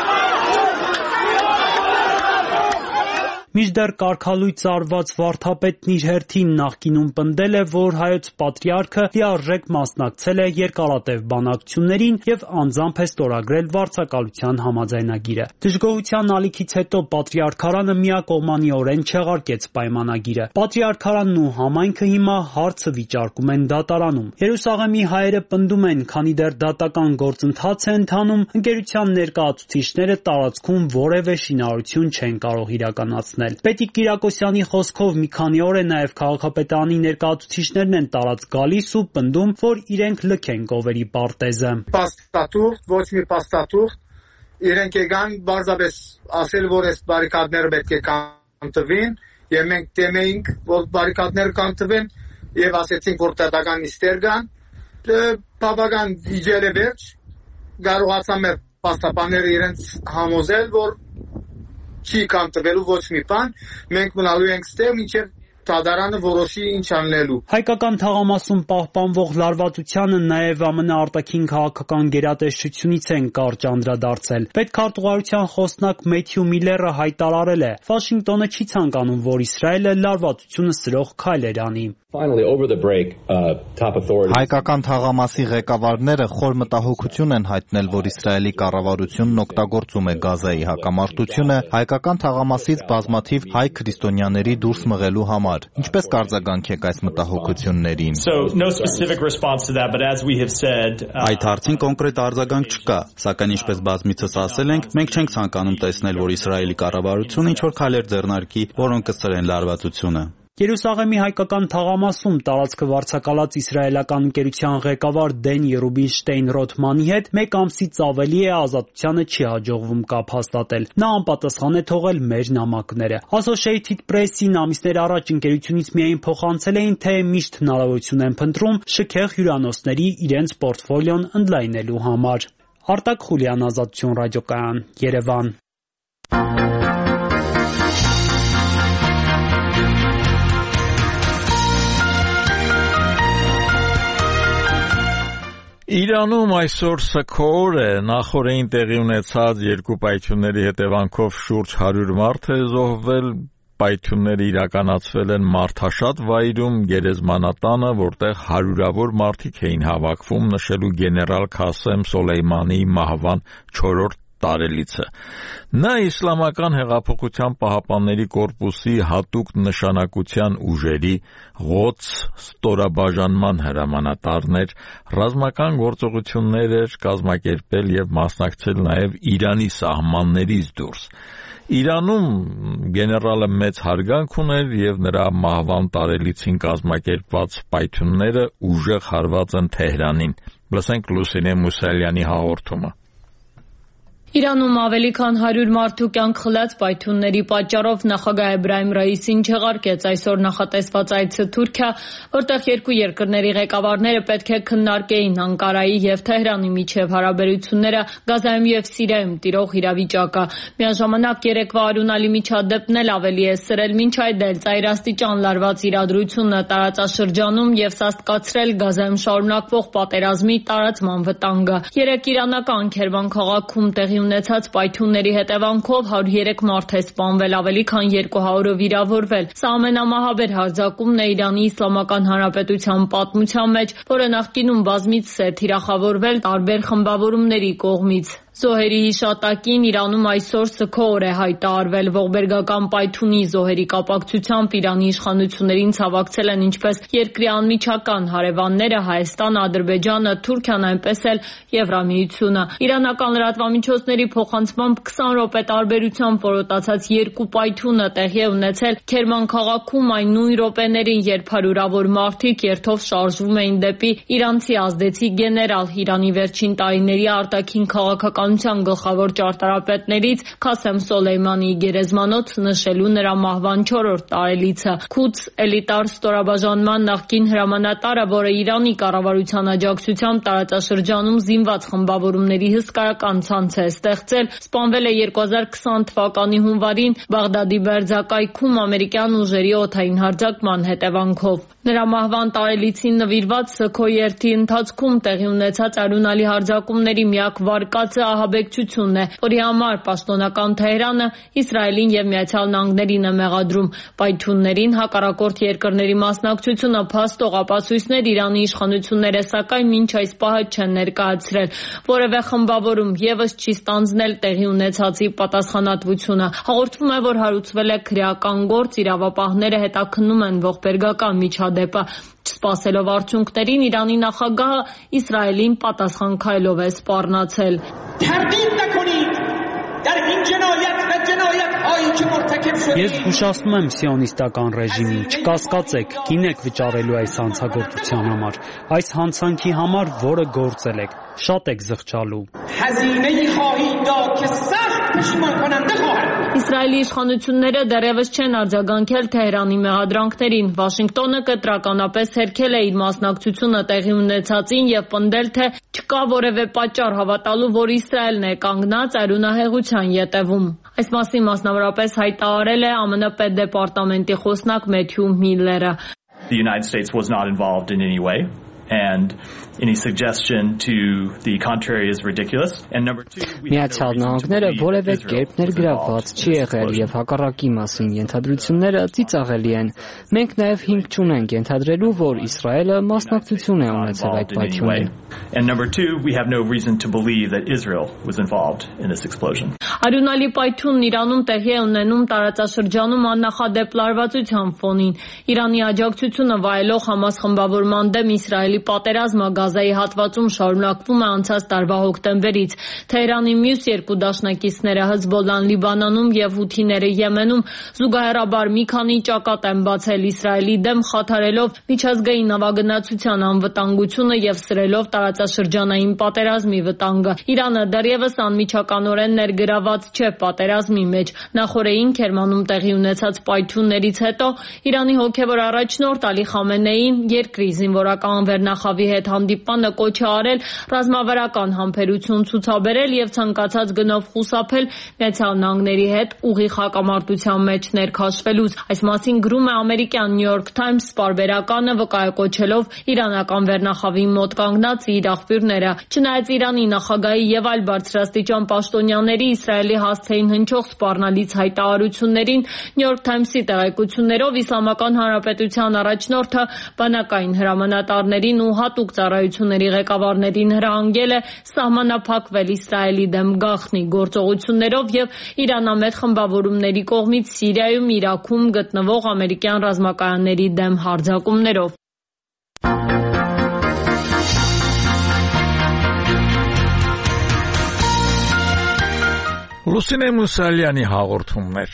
Մինչդեռ կարգալույծ արված վարդապետն իր հերթին նախկինում պնդել է, որ հայոց պատրիարքը լիարժեք մասնակցել է երկարատև բանակցություններին եւ անձամբ է ստորագրել վարձակալության համաձայնագիրը։ Դժգոհության ալիքից հետո պատրիարքարանը միակողմանիորեն չեղարկեց պայմանագիրը։ Պատրիարքարանն ու համայնքը հիմա հարցը վիճարկում են դատարանում։ Երուսաղեմի հայերը պնդում են, քանի դեռ դատական գործընթաց է ընթանում, ընկերության ներկայացուցիչները տարածքում որևէ շինարարություն չեն կարող իրականացնել։ Պետիկ Կիրակոսյանի խոսքով մի քանի օր է նաև քաղաքապետարանի ներկայացուցիչներն են տարած գալիս ու պնդում, որ իրենք լքեն Կովերի պարտեզը։ Պաստատուղ, ոչ մի պաստատուղ, իրենք եկան բարձրապես ասել, որ այս բարիկադները պետք է կանտվին, եւ մենք դեմեինք, որ բարիկադները կանտվեն, եւ ասեցինք, որ տեղական նիստեր կան, բավական վիճել է վերջ, կարողացան մեր պաստապանները իրենց համոզել, որ չի կանտվելու ոչ մի բան, մենք մնալու ենք ստեղ, մինչև դատարանը որոշի ինչ անելու։ Հայկական թաղամասում պահպանվող լարվածությանը նաև ԱՄՆ արտաքին քաղաքական գերատեսչությունից են կարճ անդրադարձել։ Պետքարտուղարության խոսնակ Մեթյու Միլլերը հայտարարել է. Վաշինգտոնը չի ցանկանում, որ Իսրայելը լարվածությունը սրող քայլեր անի։ Հայկական թաղամասի ղեկավարները խոր մտահոգություն են հայտնել, որ Իսրայելի կառավարությունն օգտագործում է Գազայի հակամարտությունը հայկական թաղամասից բազմաթիվ հայ քրիստոնյաների դուրս մղելու համար։ Ինչպես կարձագանքեք այս մտահոգություններին։ Այդ հարցին կոնկրետ արձագանք չկա, սակայն ինչպես բազմիցս ասել ենք, մենք չենք ցանկանում տեսնել, որ Իսրայելի կառավարությունը ինչ-որ քայլեր ձեռնարկի, որոնք կսրեն լարվածությունը։ Երուսաղեմի հայկական թաղամասում տարածքը վարձակալած իսրայելական ընկերության ղեկավար Դեն Ռուբինշտեյն Ռոթմանի հետ մեկ ամսից ավելի է ազատությանը չի հաջողվում կապ հաստատել։ Նա անպատասխան է թողել մեր նամակները։ Associated Press-ին ամիսներ առաջ ընկերությունից միայն փոխանցել էին, թե միշտ հնարավորություն են փնտրում շքեղ հյուրանոցների իրենց պորտֆոլիոն ընդլայնելու համար։ Արտակ Խուլյան, Ազատություն ռադիոկայան, Երևան։ Իրանում այսօր սգոր է, նախորդին տեղի ունեցած երկու պայթյունների հետևանքով շուրջ հարյուր մարդ է զոհվել, պայթյունները իրականացվել են Մարդաշատ վայրում, գերեզմանատանը, որտեղ հարյուրավոր մարդիկ էին հավաքվում նշելու գեներալ Քասեմ Սոլեյմանիի մահվան չորրորդ տարելիցը։ Նա Իսլամական հեղափոխության պահապանների կորպուսի հատուկ նշանակության ուժերի Ղոդս ստորաբաժանման հրամանատարն էր, ռազմական գործողություններ էր կազմակերպել եւ մասնակցել նաեւ Իրանի սահմաններից դուրս։ Իրանում գեներալը մեծ հարգանք ուներ եւ նրա մահվան տարելիցին կազմակերպված պայթյունները ուժեղ հարված են Թեհրանին։ Լսենք Լուսինե Մուսալյանի հաղորդումը։ Իրանում ավելի քան հարյուր մարդու կյանք խլած պայթյունների պատճառով նախագահ Էբրահիմ Ռայիսին չեղարկեց այսօր նախատեսված այցը Թուրքիա, որտեղ երկու երկրների ղեկավարները պետք է քննարկեին Անկարայի եւ Թեհրանի միջև հարաբերությունները, Գազայում եւ Սիրիայում տիրող իրավիճակը։ Միաժամանակ երեկվա արյունալի միջադեպն էլ ավելի է սրել մինչ այդ էլ ծայրաստիճան լարված իրադրությունը տարածաշրջանում եւ սաստկացրել Գազայում շարունակվող պատերազմի տարածման վտանգը։ Երեք իրանական Քերման քաղաքում տեղի ունեցած պայթյունների հետևանքով հարյուր երեք մարդ է սպանվել, ավելի քան երկու հարյուրը վիրավորվել։ Սա ամենամահաբեր հարձակումն է Իրանի Իսլամական Հանրապետության պատմության մեջ, որը նախկինում բազմիցս է թիրախավորվել տարբեր խմբավորումների կողմից։ Զոհերի հիշատակին Իրանում այսօր սգոր է հայտարարվել։ Ողբերգական պայթյունի զոհերի կապակցությամբ Իրանի իշխանություններին ցավակցել են ինչպես երկրի անմիջական հարևանները Հայաստանը, Ադրբեջանը, Թուրքիան, այնպես էլ Եվրամիությունը։ Իրանական լրատվամիջոցների փոխանցմամբ քսան րոպե տարբերությամբ որոտացած երկու պայթյունը տեղի է ունեցել Քերման քաղաքում այն նույն րոպեներին, երբ հարյուրավոր մարդիկ երթով շարժվում էին դեպի իրանցի ազդեցիկ գեներալ Իրանի վերջին տարիների արտաքին քաղաքական գլխավոր ճարտարապետներից Քասեմ Սոլեյմանիի գերեզմանոց նշելու նրա մահվան չորրորդ տարելիցը։ Քուդս էլիտար ստորաբաժանման նախկին հրամանատարը, որը Իրանի կառավարության աջակցությամբ տարածաշրջանում զինված խմբավորումների հսկայական ցանց է ստեղծել, սպանվել է երկու հազար քսան թվականի հունվարին Բաղդադի Բերձակայքում ամերիկյան ուժերի օդային հարձակման հետևանքով։ Նրա մահվան տարելիցին նվիրված Սգո երթի ընթացքում տեղի ունեցած արյունալի հարձակումների միակ վարկածը ահաբեկչությունն է, որի համար պաշտոնական Թեհրանը Իսրայելին եւ Միացյալ Նահանգներին է մեղադրում։ Պայթյուններին հակառակորդ երկրների մասնակցությունը փաստող ապացույցներ Իրանի իշխանությունները սակայն մինչ այս պահը չեն ներկայացրել։ Որևէ խմբավորում եւս չի ստանձնել տեղի ունեցածի պատասխանատվությունը։ Հաղորդվում է, որ հարուցվել է քրեական գործ, իրավապահները հետաքննում են ողբերգական միջադեպը։ Չսպասելով արդյունքներին, Իրանի նախագահը Իսրայելին պատասխան քայլով է սպառնացել։ Ես զգուշացնում եմ սիոնիստական ռեժիմին, չկասկածեք, գինեք վճարելու այս հանցագործության համար, այս հանցանքի համար, որը գործել եք, շատ եք զղջալու։ Իսրայելի իշխանությունները դեռևս չեն արձագանքել Թեհրանի մեղադրանքներին։ Վաշինգտոնը կտրականապես հերքել է իր մասնակցությունը տեղի ունեցածին եւ պնդել, թե չկա որևէ պատճառ հավատալու, որ Իսրայելն է կանգնած արյունահեղության ետևում։ Այս մասին մասնավորապես հայտարարել է ԱՄՆ պետդեպարտամենտի խոսնակ Մեթյու Միլլերը։ The United States was not involved in any way. And any suggestion to the contrary is ridiculous. And number two, Միացյալ Նահանգները որևէ կերպ ներգրավված չի եղել եւ հակառակի մասին ենթադրությունները ծիծաղելի են։ Մենք նաեւ հիմք չունենք ենթադրելու, որ Իսրայելը մասնակցություն է ունեցել այդ պայթյունին։ And number two, we have no reason to believe that Israel was involved in this explosion. Արյունալի պայթյունն Իրանում տեղի է ունենում տարածաշրջանում աննախադեպ լարվածության ֆոնին։ Իրանի աջակցությունը վայելող Համաս խմբավորման դեմ Իսրայելի պատերազմը Գազայի հատվածում շարունակվում է անցած տարվա հոկտեմբերից։ Թեհրանի մյուս երկու դաշնակիցները Հեզբոլլան Լիբանանում եւ Հութիները Եմենում զուգահեռաբար մի քանի ճակատ են բացել Իսրայելի դեմ, խաթարելով միջազգային նավագնացության անվտանգությունը եւ սրելով տարածաշրջանային պատերազմի վտանգը։ Իրանը դեռևս անմիջականորեն ներգրաված չէ պատերազմի մեջ։ Նախորդին Քերմանում տեղի ունեցած պայթյուններից հետո Իրանի հոգևոր առաջնորդ Ալի Խամենեին երկրի զինվորական վերնախավի հետ հանդիպանը կոչ է արել ռազմավարական համբերություն ցուցաբերել եւ ցանկացած գնով խուսափել Միացյալ Նահանգների հետ ուղիղ հակամարտության մեջ ներքաշվելուց։ Այս մասին գրում է ամերիկյան New York Times պարբերականը, վկայակոչելով իրանական վերնախավի մոտ կանգնած իր աղբյուրները։ Չնայած Իրանի նախագահի եւ այլ բարձրաստիճան պաշտոնյաների Իսրայելի հասցեին հնչող սպառնալից հայտարարություններին New York Times-ի տեղեկություններով Իսլամական Հանրապետության առաջնորդը բանակային հրամանատարներին ու հատուկ ծառայությունների ղեկավարներին հրահանգել է սահմանափակվել Իսրայելի դեմ գաղտնի գործողություններով եւ իրանամետ խմբավորումների կողմից Սիրիայում, Իրաքում գտնվող ամերիկյան ռազմակայանների դեմ հարձակումներով։ Լուսինե Մուսալյանի հաղորդումներ։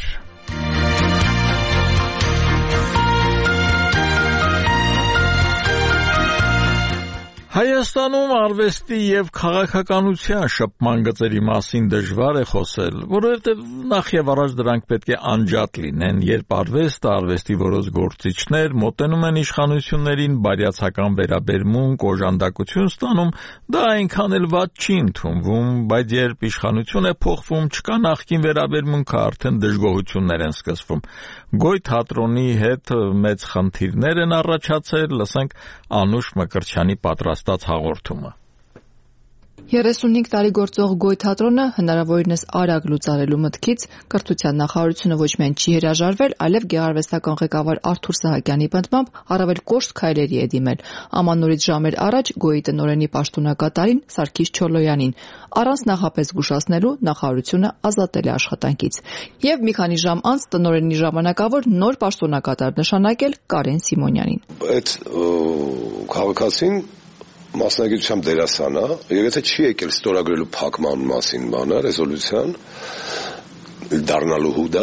Հայաստանում արվեստի եւ քաղաքականության շփման գծերի մասին դժվար է խոսել, որովհետեւ նախ եւ առաջ դրանք պետք է անջատ լինեն, երբ արվեստը, արվեստի որոշ գործիչներ մոտենում են իշխանություններին բարյացակամ վերաբերմունք, օժանդակություն ստանում, դա այնքան էլ վատ չի ընդունվում, բայց երբ իշխանություն է փոխվում, չկա նախկին վերաբերմունքը, արդեն դժգոհություններ են սկսվում։ Գոյ թատրոնի հետ մեծ խնդիրներ են առաջացել, լսենք Անուշ Մկրտչյանի պատրաստած հաղորդումը։ երեսունհինգ տարի գործող Գոյ թատրոնը հնարավորինս արագ լուծարելու մտքից կրթության նախարարությունը ոչ միայն չի հրաժարվել, այլև գեղարվեստական ղեկավար Արթուր Սահակյանի պնդմամբ առավել կոշտ քայլերի է դիմել։ Ամանորից ժամեր առաջ Գոյի տնօրենի պաշտոնակատարին Սարգիս Չոլոյանին առանց նախապես զգուշացնելու նախարարությունը ազատել է աշխատանքից։ Եվ մի քանի ժամ անց տնօրենի ժամանակավոր նոր պաշտոնակատար նշանակել Կարեն Սիմոնյանին։ Այդ քաղաքացին մասնագիտությամբ դերասան է, եւ եթե չի եկել ստորագրելու փակման մասին բանը, ռեզոլյուցիան դառնալու հուդա,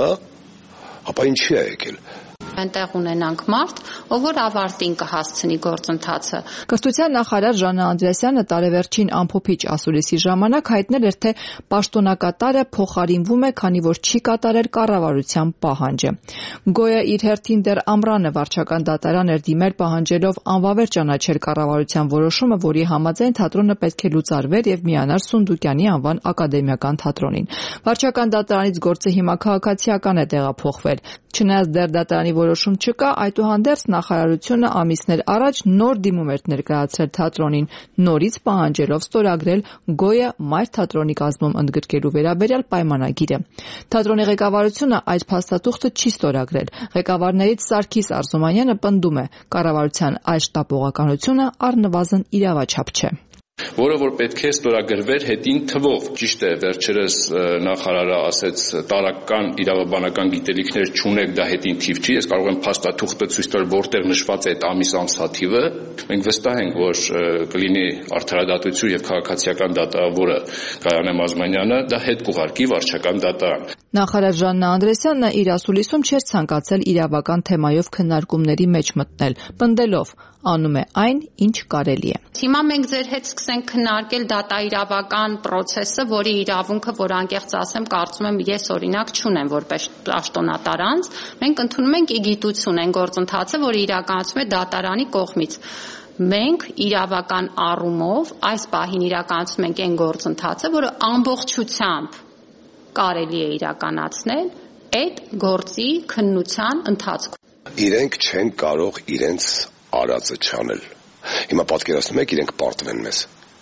ապա ինչի է եկել։ Այնտեղ ունենանք մարդ, ով որ ավարտին կհասցնի գործընթացը։ Կրթության նախարար Ժաննա Անդրեասյանը տարեվերջին ամփոփիչ ասուլիսի ժամանակ հայտնել էր, թե պաշտոնակատարը փոխարինվում է, քանի որ չի կատարել կառավարության պահանջը։ Գոյը իր հերթին դեռ ամռանը վարչական դատարան էր դիմել պահանջելով անվավեր ճանաչել կառավարության որոշումը, որի համաձայն թատրոնը պետք է լուծարվեր եւ միանար Սունդուկյանի անվան ակադեմիական թատրոնին։ Վարչական դատարանից գործը հիմա քաղաքացիական է տեղափոխվել։ Չնայած դեռ դատարանի որոշում չկա, այդուհանդերձ նախարարությունը ամիսներ առաջ նոր դիմում էր ներկայացրել թատրոնին, նորից պահանջելով ստորագրել Գոյը մայր թատրոնի կազմում ընդգրկելու վերաբերյալ պայմանագիրը։ Թատրոնի ղեկավարությունը այդ փաստաթուղթը չի ստորագրել։ Ղեկավարներից Սարգիս Արզումանյանը պնդում է, կառավարության այս շտապողականությունը առնվազն իրավաչափ չէ։ Որը որ պետք է ստորագրվեր հետին թվով։ Ճիշտ է, վերջերս նախարարը ասեց տարական իրավաբանական գիտելիքներ չունեք, դա հետին թիվ չի, ես կարող եմ փաստաթուղթը ցույց տալ, որտեղ նշված է այդ ամիս ամսաթիվը։ Մենք վստահ ենք, որ կլինի արդարադատություն եւ քաղաքացիական դատավորը Գայանե Մազմանյանը դա հետ կուղարկի վարչական դատարան։ Նախարար Ժաննա Անդրեասյանն իր ասուլիսում չէր ցանկացել իրավական թեմայով քննարկումների մեջ մտնել, պնդելով անում է այն, ինչ կարելի է։ Հիմա մենք ձեր հետ սկսենք քննարկել դատաիրավական process-ը, որի իրավունքը, որ անկեղծ ասեմ, կարծում եմ ես օրինակ չունեմ որպես պաշտոնատար անձ, մենք ընդունում ենք ի գիտություն այն գործընթացը, որը իրականացվում է դատարանի կողմից։ Մենք իրավական առումով այս պահին իրականացնում ենք այն գործընթացը, որը ամբողջությամբ կարելի է իրականացնել այդ գործի քննության ընթացքում։ Իրենք չեն կարող իրենց արածը չանել։ Հիմա պատկերացնում եք, իրենք պարտվեն մեզ։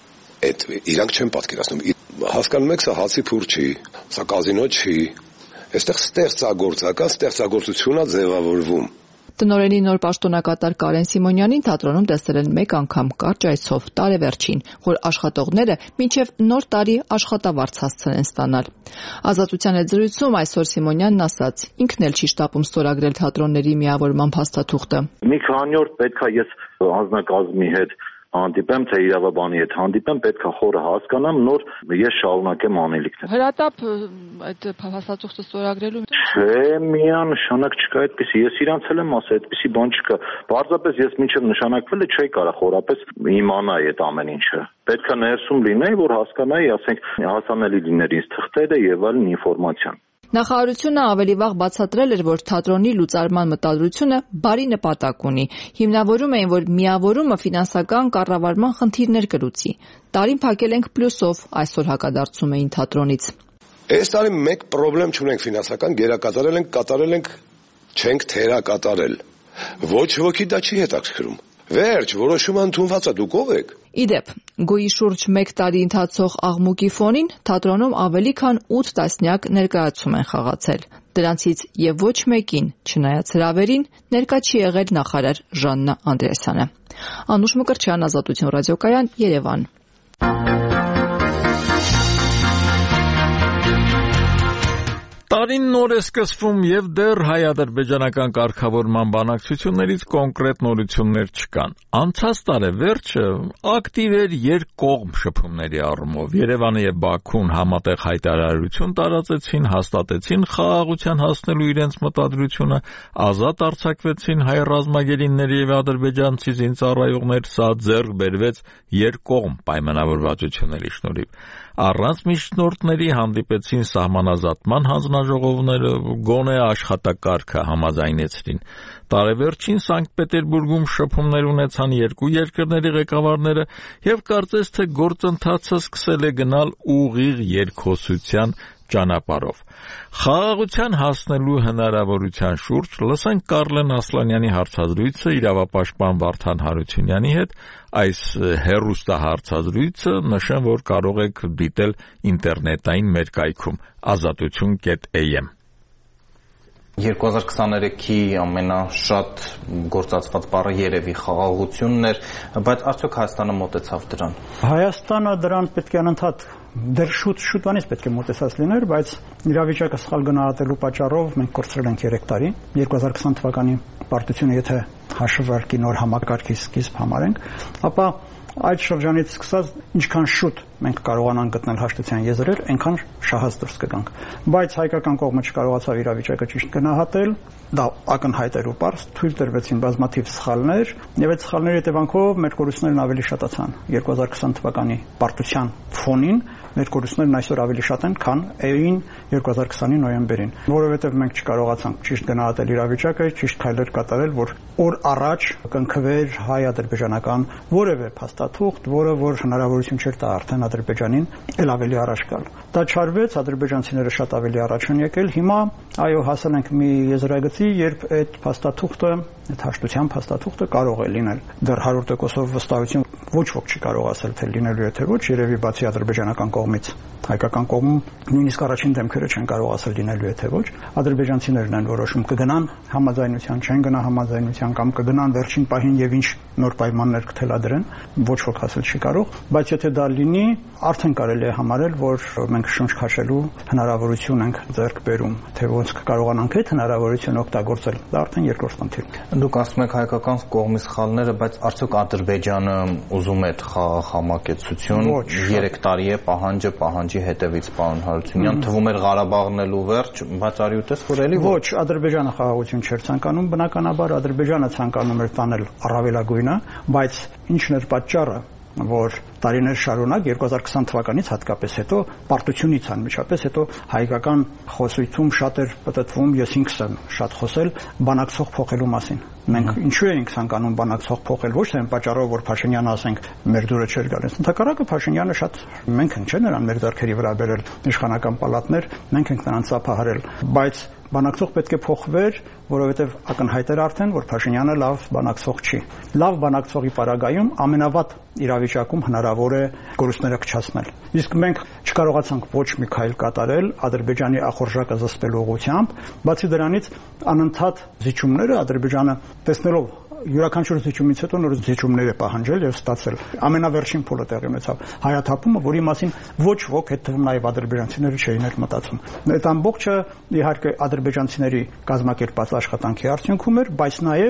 Այդ իրանք չեն պատկերացնում։ Հասկանում եք, սա հացի փուր չի, սա կազինո չի։ Այստեղ ստեղծագործական ստեղծագործություն է ձևավորվում։ Տնօրենի նոր պաշտոնակատար Կարեն Սիմոնյանին թատրոնում տեսել են մեկ անգամ կարճ այցով տարեվերջին, որ աշխատողները մինչև նոր տարի աշխատավարձ հասցնեն ստանալ։ Ազատության հետ զրույցում այսօր Սիմոնյանն ասաց, ինքն էլ չի շտապում ստորագրել թատրոնների միավորման փաստաթուղթը։ Մի քանի օր պետք է ես անձնակազմի հետ հանդիպեմ, թե իրավաբանի հետ հանդիպեմ, պետք է խորը հասկանամ, նոր ես շարունակեմ անելիքները։ Հրատապ այդ փաստաթուղթը ստորագրելու։ Չէ, միանշանակ չկա այդպեսի։ Ես իրանց էլ եմ ասել, այդպեսի բան չկա։ Պարզապես ես մինչև նշանակվելը չէի կարող խորապես իմանալ այդ ամեն ինչը։ Պետք է ներսում լինեի, որ հասկանայի, ասենք, հասանելի լիներ ինձ թղթերը եւ այլն ինֆորմացիան։ Նախարարությունը ավելի վաղ բացատրել էր, որ թատրոնի լուծարման մտադրությունը բարի նպատակ ունի։ Հիմնավորում էին, որ միավորումը ֆինանսական կառավարման խնդիրներ կլուծի։ Տարին փակել ենք պլյուսով, այսօր հակադարձում էին թատրոնից։ Այս տարի մեկ խնդրեմ չունենք ֆինանսական, գերակատարել ենք, կատարել ենք, չենք թերակատարել։ Ոչ ոքի դա չի հետաքրքրում։ Վերջ, որոշումը ընդունված է, դուք ով եք։ Իդեպ, գույի շուրջ մեկ տարի ընթացող աղմուկի ֆոնին թատրոնում ավելի քան ութ տասնյակ ներկայացում են խաղացել։ Դրանցից եւ ոչ մեկին, չնայած հրավերին, ներկա չի եղել նախարար Ժաննա Անդրեասյանը։ Անուշ Մկրտչյան, Ազատություն ռադիոկայան, Երևան։ Տարին նոր է սկսվում եւ դեռ հայ-ադրբեջանական կարգավորման բանակցություններից կոնկրետ նորություններ չկան։ Անցած տարեվերջը ակտիվ էր երկկողմ շփումների առումով։ Երևանը եւ Բաքուն համատեղ հայտարարություն տարածեցին, հաստատեցին խաղաղության հասնելու իրենց մտադրությունը, ազատ արձակվեցին հայ ռազմագերիներ եւ ադրբեջանցի զինծառայողներ, սա ձեռք բերվեց երկկողմ պայմանավորվածությունների շնորհիվ։ Առանց միջնորդների հանդիպեցին սահմանազատման հանձնաժողովները, գոնե աշխատակարգը համաձայնեցրին։ Տարեվերջին Սանկտ Պետերբուրգում շփումներ ունեցան երկու երկրների ղեկավարները եւ կարծես թե գործընթացը սկսել է գնալ ուղիղ երկխոսության ճանապարհով։ Խաղաղության հասնելու հնարավորության շուրջ լսենք Կարլեն Ասլանյանի հարցազրույցը իրավապաշտպան Վարդան Հարությունյանի հետ։ Այս հեռուստահարցազրույցը նշեմ, որ կարող եք դիտել ինտերնետային մեր կայքում ազատություն կետ էյ էմ։ երկու հազար քսաներեքի ամենաշատ գործածված բառը երևի խաղաղությունն էր, բայց արդյոք Հայաստանը մոտեցավ դրան։ Հայաստանը դրան պետք է անընդհատ դեռ շուտ շուտվանից պետք է մոտեցած լիներ, բայց իրավիճակը սխալ գնահատելու պատճառով մենք կորցրել ենք երեք տարի։ երկու հազար քսան թվականի պարտությունը եթե հաշվարկի նոր համակարգի սկիզբ համարենք, ապա այդ շրջանից սկսած ինչքան շուտ մենք կարողանանք գտնել հաշտության եզրեր, այնքան շահած դուրս կգանք։ Բայց հայկական կողմը չկարողացավ իրավիճակը ճիշտ գնահատել, դա ակնհայտ էր ու պարզ, թույլ տրվեցին բազմաթիվ սխալներ, եւ այդ սխալների հետևանքով մեր կորուստներն ավելի շատացան։ երկու հազար քսան թվականի պարտության ֆոնին մեր կորուստներն այսօր ավելի շատ են, քան էին երկու հազար քսանի նոյեմբերին, որովհետև մենք չկարողացանք ճիշտ գնահատել իրավիճակը, ճիշտ քայլեր կատարել, որ օր առաջ կնքվեր հայ-ադրբեջանական որևէ փաստաթուղթ, որը որ հնարավորություն չէր տա արդեն Ադրբեջանին ել ավելի առաջ գալ։ Դա չարվեց, ադրբեջանցիները շատ ավելի առաջ են եկել։ Հիմա այո, հասել ենք մի եզրագծի, երբ այդ փաստաթուղթը, այդ հաշտության փաստաթուղթը կարող է լինել։ Դեռ հարյուր տոկոսով վստահություն ոչ ոք չի կարող ասել, թե լինելու է թե ոչ, երևի բացի ադրբեջանական կողմից, հայկական կողմում նույնիսկ առաջին դեմքերը չեն կարող ասել լինելու է թե ոչ։ Ադրբեջանցիներն են որոշում կգնան համաձայնության, չեն գնա համաձայնության կամ կգնան վերջին պահին եւ ինչ նոր պայմաններ կթելադրեն, ոչ ոք ասել չի կարող, բայց եթե դա լինի, արդեն կարելի է համարել, որ մենք շունչ քաշելու հնարավորություն ենք ձեռք բերում, թե ոնց կկարողանանք այդ հնարավորությունը օգտագործել։ Դա արդեն երկրորդ խնդիր։ Դուք ասում եք հայկական կողմի սխալները, բայց արդյոք Ադրբեջանը ուզում է խաղաղ համակեցություն, երեք տարի է պահանջը պահանջի հետևից, պարոն Հարությունյան, թվում էր Ղարաբաղն էլ ու վերջ, բայց արի ուտես որ էլի ոչ, Ադրբեջանը խաղաղություն չէր ցանկանում, բնականաբար Ադրբեջանը ցանկանում էր տանել առավելագույնը, բայց ինչն էր պատճառը, որ տարիներ շարունակ երկու հազար քսան թվականից հատկապես հետո պարտությունից անմիջապես հետո հայկական խոսույցում շատ էր պատտվում, ես ինքս եմ շատ խոսել բանակցող փոխելու մասին։ Մենք ինչու էինք ցանկանում բանակցող փոխել, ոչ թե այն պատճառով, որ Փաշինյանը ասենք մեր դուրը չէր գալիս։ Ընդհակառակը Փաշինյանը շատ մենք ենք չէ նրան մեր ձեռքերի վրա բերել իշխանական պալատներ, մենք ենք նրան ծափահարել, բայց բանակցող պետք է փոխվեր, որովհետև ակնհայտ էր արդեն, որ Փաշինյանը լավ բանակցող չի։ Լավ բանակցողի պարագայում ամենավատ իրավիճակում հնարավոր է կորուստները քչացնել։ Իսկ մենք չկարողացանք ոչ մի քայլ կատարել Ադրբեջանի ախորժակը զսպելու ուղղությամբ, բացի դրանից անընդհատ զիջումները Ադրբեջանը տեսնելով յուրաքանչյուր զիջումից հետո նոր զիջումներ է պահանջել եւ ստացել։ Ամենավերջին փուլը տեղի ունեցավ հայաթափումը, որի մասին ոչ ոք, այդ թվում նաեւ ադրբեջանցիները չէին էլ մտածում։ Այդ ամբողջը իհարկե ադրբեջանցիների կազմակերպած աշխատանքի արդյունքում էր, բայց նաեւ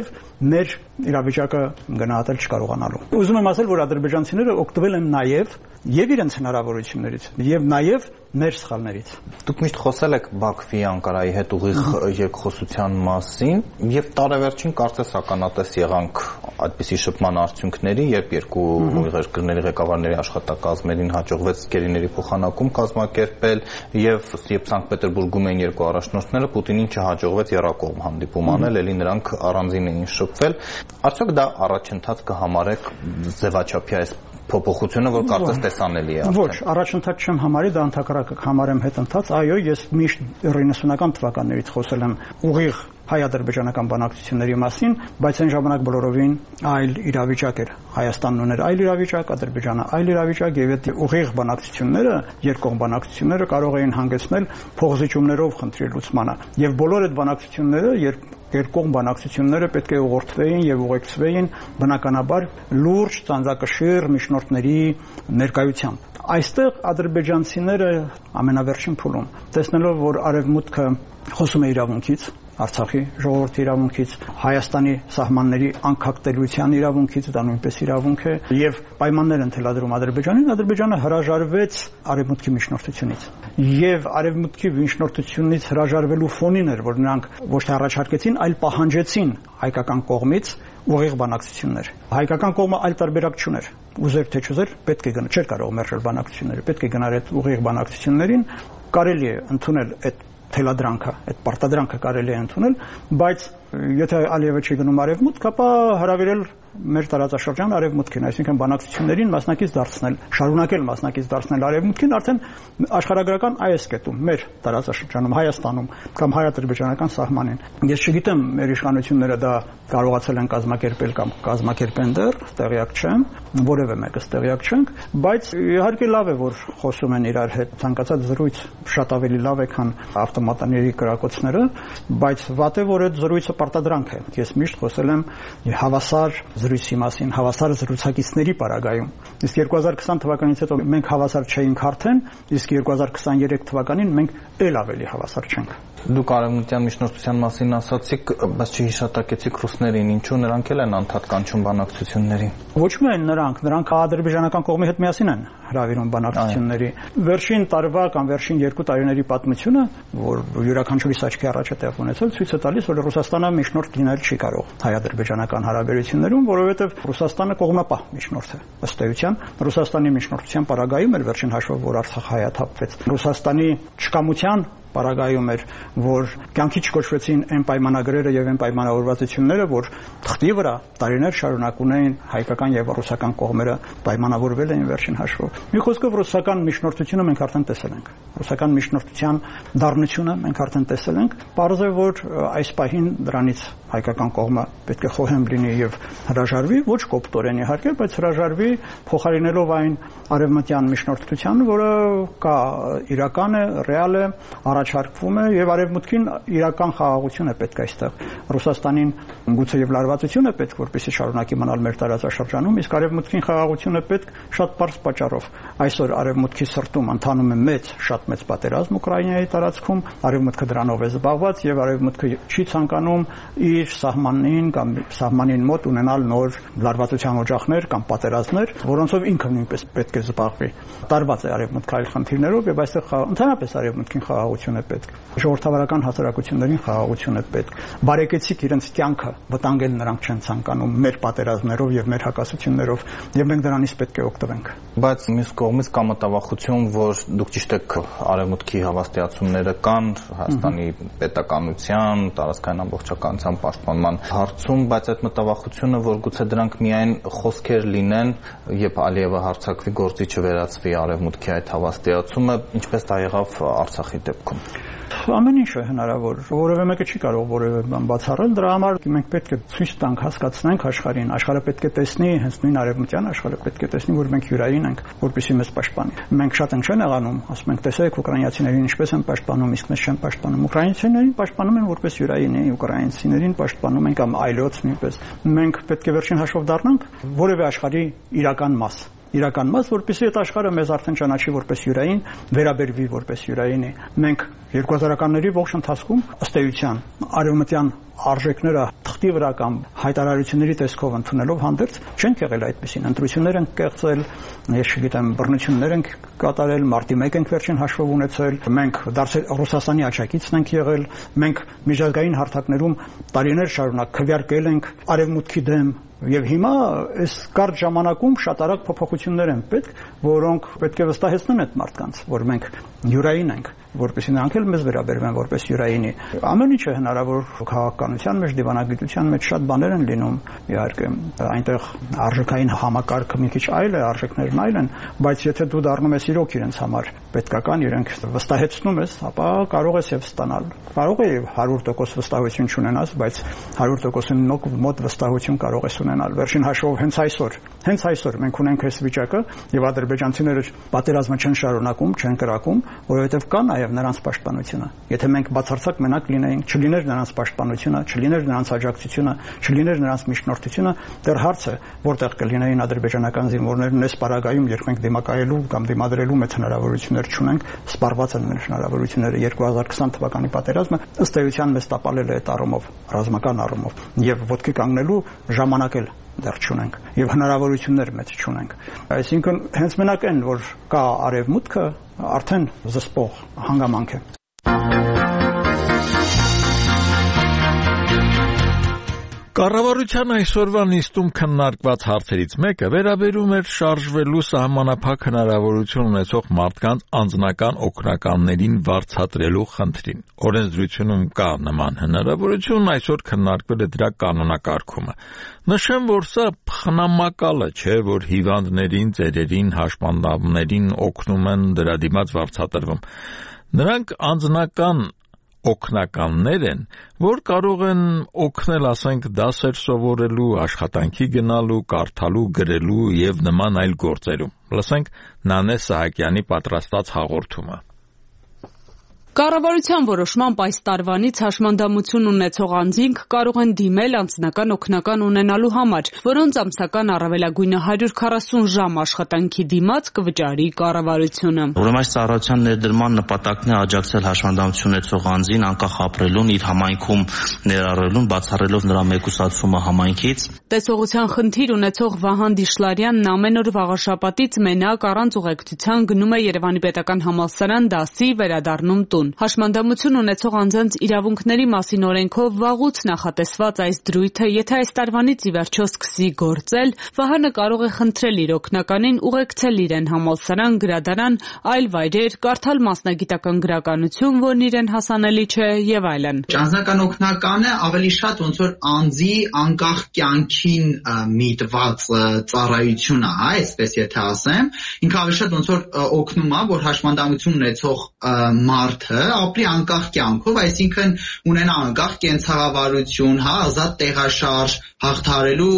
մեր իրավիճակը գնահատել չկարողանալու։ Ուզում եմ ասել, որ ադրբեջանցիները օգտվել են նաև եւ իրենց հնարավորություններից եւ նաև մեր սխալներից։ Դուք միշտ խոսել եք Բաքվի Անկարայի հետ ուղիղ երկխոսության մասին եւ տարեվերջին կարծես ականատես եղանք այդպիսի շփման արդյունքների, երբ երկու երկրների ղեկավարների աշխատակազմերին հաջողվեց գերիների փոխանակում կազմակերպել եւ երբ Սանկտ Պետերբուրգում էին երկու առաջնորդները, Պուտինին չհաջողվեց եռակողմ հանդիպում անել, ելի նրանք առանձին էին շփվել։ Արդյոք դա առաջընթաց կհամարեք ձևաչափի այս փոփոխությունը, որ կարծես տեսանելի է։ Ոչ, առաջընթաց չեմ համարի, դա ընդհակառակը համարեմ հետընթաց։ Այո, ես միշտ իննսունական թվականներից խոսել եմ ուղիղ հայ-ադրբեջանական բանակցությունների մասին, բայց այն ժամանակ բոլորովին այլ իրավիճակ էր։ Հայաստանն ուներ այլ իրավիճակ, Ադրբեջանը այլ իրավիճակ, եւ այդ ուղիղ բանակցությունները, երկկողմ բանակցությունները կարող էին հանգեցնել փոխզիջումներով խնդրի լուծմանը։ Եվ բոլոր այդ բանակցությունները, երբ երկկողմ բանակցությունները պետք է ուղղորդվեին եւ ուղեկցվեին բնականաբար լուրջ ծանրակշիռ միջնորդների ներկայությամբ։ Այստեղ ադրբեջանցիները ամենավերջին փուլում, տեսնելով, որ արևմուտքը խոսում է իրավունքից, Արցախի ժողովրդի իրավունքից, Հայաստանի սահմանների անկախտելիության իրավունքից, դա նույնպես իրավունք է, եւ պայմաններ են թելադրում Ադրբեջանին, Ադրբեջանը հրաժարվեց արևմուտքի միջնորդությունից։ Եվ արևմուտքի միջնորդությունից հրաժարվելու ֆոնին էր, որ նրանք ոչ թե առաջարկեցին, այլ պահանջեցին հայկական կողմից ուղիղ բանակցություններ։ Հայկական կողմը այլ տարբերակ չուներ։ Ուզեր թե չուզեր, պետք է գնա, չէր կարող մերժել բանակցությունները, պետք է գնար այդ ուղիղ բանակցություններին, կարելի է ընդունել այդ թելադրանքը, այդ պարտադրանքը կարելի է ընդունել, բայց եթե Ալիևը չի գնում արևմուտք, ապա հրավիրել մեր տարածաշրջան արևմուտքին, այսինքն բանակցություններին մասնակից դարձնել, շարունակել մասնակից դարձնել արևմուտքին, արդեն աշխարհագրական այս կետում, մեր տարածաշրջանում, Հայաստանում կամ հայ-ադրբեջանական սահմանին։ Ես չգիտեմ, մեր իշխանությունները դա կարողացել են կազմակերպել կամ կազմակերպեն դեռ, տեղյակ չեմ, որևէ մեկս տեղյակ չենք, բայց իհարկե լավ է, որ խոսում են իրար հետ, ցանկացած զրույց շատ ավելի լավ է, քան ավտոմատների կրակոցները, բայց վատ է, որ այդ զրույցը պարտադրանք է։ Ես միշտ խոսել եմ հավասար զրույցի մասին, հավասար զրուցակիցների պարագայում։ Իսկ երկու հազար քսան թվականից հետո մենք հավասար չէինք արդեն, իսկ երկու հազար քսաներեք թվականին մենք էլ ավելի հավասար չենք։ Դուք արևմտյան միջնորդության մասին ասացիք, բայց չհիշատակեցիք ռուսներին, ինչու նրանք էլ են անդադ կանչում բանակցությունների։ Ոչ միայն նրանք, նրանք ադրբեջանական կողմի հետ միասին են հրավիրում բանակցությունների։ Վերջին տարվա կամ վերջին երկու տարիների պատմությունը, որ յուրաքանչյուրիս աչքի առաջ է տեղ ունեցել, ցույց է տալիս, որ Ռուսաստանը միջնորդ լինել չի կարող հայ-ադրբեջանական հարաբերություններում, որովհետև Ռուսաստանը կողմնապահ միջնորդ է։ Ըստ էության, Ռուսաստանի միջնորդության պարագայում էր վերջին հաշվով, որ Արցախ հայաթափվեց։ Ռուսաստանի չկամության պարագայում էր, որ կյանքի չկոչվեցին այն պայմանագրերը եւ այն պայմանավորվածությունները, որ թղթի վրա տարիներ շարունակ ունեին հայկական եւ ռուսական կողմերը պայմանավորվել էին վերջին հաշվով։ Մի խոսքով ռուսական միջնորդությունը մենք արդեն տեսել ենք։ Ռուսական միջնորդության դառնությունը մենք արդեն տեսել ենք։ Պարզ է, որ այս պահին դրանից հայկական կողմը պետք է խոհեմ լինի եւ հրաժարվի, ոչ կոպտորեն իհարկե, բայց հրաժարվի փոխարինելով այն արևմտյան միջնորդությանը, որը կա իրական է, ռեալ է, առաջարկվում է եւ արևմուտքին իրական խաղաղություն է պետք այստեղ։ Ռուսաստանին գուցե եւ լարվածություն է պետք, որպեսզի շարունակի մնալ մեր տարածաշրջանում, իսկ արևմուտքին խաղաղություն է պետք շատ բարձ պատճառով։ Այսօր արևմուտքի սրտում ընթանում է մեծ, շատ մեծ պատերազմ Ուկրաինայի տարածքում, արևմուտքը դրանով է զբաղված եւ արևմուտքը չի ցանկանում իր սահմանին կամ սահմանին մոտ ունենալ նոր լարվածության օջախներ կամ պատերազմներ, որոնցով ինքը նույնպես պետք է զբաղվի։ Տարված է արևմուտքը այլ խնդիրներով եւ այստեղ ընդհանրապես արևմուտքին խաղաղություն է պետք։ Ժողովրդավարական հասարակություններին խաղաղություն է պետք։ Բարեկեցիկ իրենց կյանքը վտանգել նրանք չեն ցանկանում մեր պատերազմներով եւ մեր հակասություններով եւ մենք դրանից պետք է օգտվենք։ Բայց մյուս կողմից կա մտավախություն, որ դուք ճիշտ եք, արևմուտքի հավաստիացումները կան Հայաստանի պետականության, տարածքային ամբողջականության պաշտպանման հարցում, բայց այդ մտավախությունը, որ գուցե դրանք միայն խոսքեր լինեն, երբ Ալիևը հարձակվի, գործի չվերածվի արևմուտքի այդ հավաստիացումը, ինչպես դա եղավ Արցախի դեպքում։ Ամեն ինչ է հնարավոր, որևէ մեկը չի կարող որևէ բան բացառել, դրա համար մենք պետք է ցույց տանք, հասկացնենք աշխարհին, աշխարհը պետք է տեսնի, հենց նույն արևմտյան աշխարհը պետք է տեսնի, որ մենք յուրային ենք, որպեսզի մեզ պաշտպանի։ Մենք շատ ենք չեն եղանում, ասում ենք, տեսեք ուկրաինացիներին ինչպես են պաշտպանում, իսկ մեզ չեն պաշտպանում։ Ուկրաինացիներին պաշտպանում են որպես յուրային, ուկրաինացիներին պաշտպանում են կամ այլոց նույնպես։ Մենք պետք է վերջին հաշվով դառնանք որևէ աշխարհի իրական մաս իրական մաս, որպեսզի այդ աշխարհը մեզ արդեն ճանաչի որպես յուրային, վերաբերվի որպես յուրայինի։ Մենք երկու հազարականների ողջ ընթացքում ըստ էության արևմտյան արժեքները թղթի վրա կամ հայտարարությունների տեսքով ընդունելով հանդերձ չենք եղել այդպեսին ընտրություններ են կեղծել, ես չգիտեմ, բռնություններ են կատարել, մարտի մեկ ենք վերջին հաշվով ունեցել, մենք դարձել Ռուսաստանի աջակիցն ենք եղել, մենք միջազգային հարթակներում տարիներ շարունակ քվեարկել ենք արևմուտքի դեմ եւ հիմա այս կարճ ժամանակում շատ արագ փոփոխություններ են պետք, որոնք պետք է վստահեցնեն այդ մարդկանց, որ մենք յուրային ենք, որպեսզի նրանք էլ մեզ վերաբերվեն որպես յուրայինի։ Ամեն ինչ է հնարավոր քաղաքականության մեջ, դիվանագիտության մեջ շատ բաներ են լինում, իհարկե, այնտեղ արժեքային համակարգը մի քիչ այլ է, արժեքներն այլ են, բայց եթե դու դառնում ես իրոք իրենց համար պետքական, իրենք վստահեցնում ես, ապա կարող ես եւ ստանալ։ Կարող է հարյուր տոկոս վստահություն չունենաս, բայց հարյուր տոկոսի մոտ վստահություն կարող ես ունենալ։ Վերջին հաշվով հենց այսօր, հենց այսօր մենք ունենք այս վիճակը եւ ադրբեջանցիները պատերազմը չեն շարունակում, չեն կրակում, որովհետեւ կա նաեւ նրանց պաշտպանությունը։ Եթե մենք բացարձակ մենակ լինեինք, չլիներ նրանց պաշտպանությունը, չլիներ նրանց աջակցությունը, չլիներ նրանց միջնորդությունը, դեռ հարց է, որտեղ կլինեին ադրբեջանական զինվորներն այս պարագայում, երբ մենք դիմակայելու կամ դիմադրելու մեծ հնարավորություններ չունենք, սպառված են մեր հնարավորությունները։ երկու հազար քսան թվականի պատերազմը ըստ էության մեզ տապալել է այդ առումով, ռազմական առումով, եւ ոտքի կանգնելու ժամանակ էլ դեռ չունենք եւ հնարավորություններ մեծ չունենք։ Այսինքն հենց մենակ այն, որ կա արևմուտքը, արդեն զսպող հանգամանք է։ Կառավարության այսօրվա նիստում քննարկված հարցերից մեկը վերաբերում էր շարժվելու սահմանափակ հնարավորություն ունեցող մարդկանց անձնական օգնականներին վարձատրելու խնդրին։ Օրենսդրությունում կա նման հնարավորություն, այսօր քննարկվել է դրա կանոնակարգումը։ Նշեմ, որ սա խնամակալը չէ, որ հիվանդներին, ծերերին, հաշմանդամներին օգնում են դրա դիմաց վարձատրվում։ Նրանք անձնական օգնականներ են, որ կարող են օգնել, ասենք, դասեր սովորելու, աշխատանքի գնալու, կարդալու, գրելու եւ նման այլ գործերում։ Լսենք Նանե Սահակյանի պատրաստած հաղորդումը։ Կառավարության որոշմամբ այս տարվանից հաշմանդամություն ունեցող անձինք կարող են դիմել անձնական օգնական ունենալու համար, որոնց ամսական առավելագույնը հարյուր քառասուն ժամ աշխատանքի դիմաց կվճարի կառավարությունը։ Ուրեմն այս ծառայության ներդրման նպատակն է աջակցել հաշմանդամություն ունեցող անձին անկախ ապրելուն, իր համայնքում ներառելուն, բացառելով նրա մեկուսացումը համայնքից։ Տեսողության խնդիր ունեցող Վահան Դիշլարյանն ամեն օր վաղաշաբաթից մենակ առանց ուղեկցության գնում է Երևանի պետական համալսարան դասի, վերադառնում տուն։ Հաշմանդամություն ունեցող անձանց իրավունքների մասին օրենքով վաղուց նախատեսված այս դրույթը, եթե այս տարվանից ի վերջո սկսի գործել, Վահանը կարող է խնդրել իր օգնականին ուղեկցել իրեն համալսարան, գրադարան, այլ վայրեր, կարդալ մասնագիտական գրականություն, որն իրեն հասանելի չէ եւ այլն։ Անձնական օգնականը ավելի շատ ոնց որ անձի անկախ կյանքին միտված ծառայություն է, այսպես եթե ասեմ, ինքը ավելի շատ ոնց որ օգնում է, որ հաշմանդամություն ունեցող մարդը ապրի անկախ կյանքով, այսինքն ունենա անկախ կենցաղավարություն, հա, ազատ տեղաշարժ, հաղթահարելու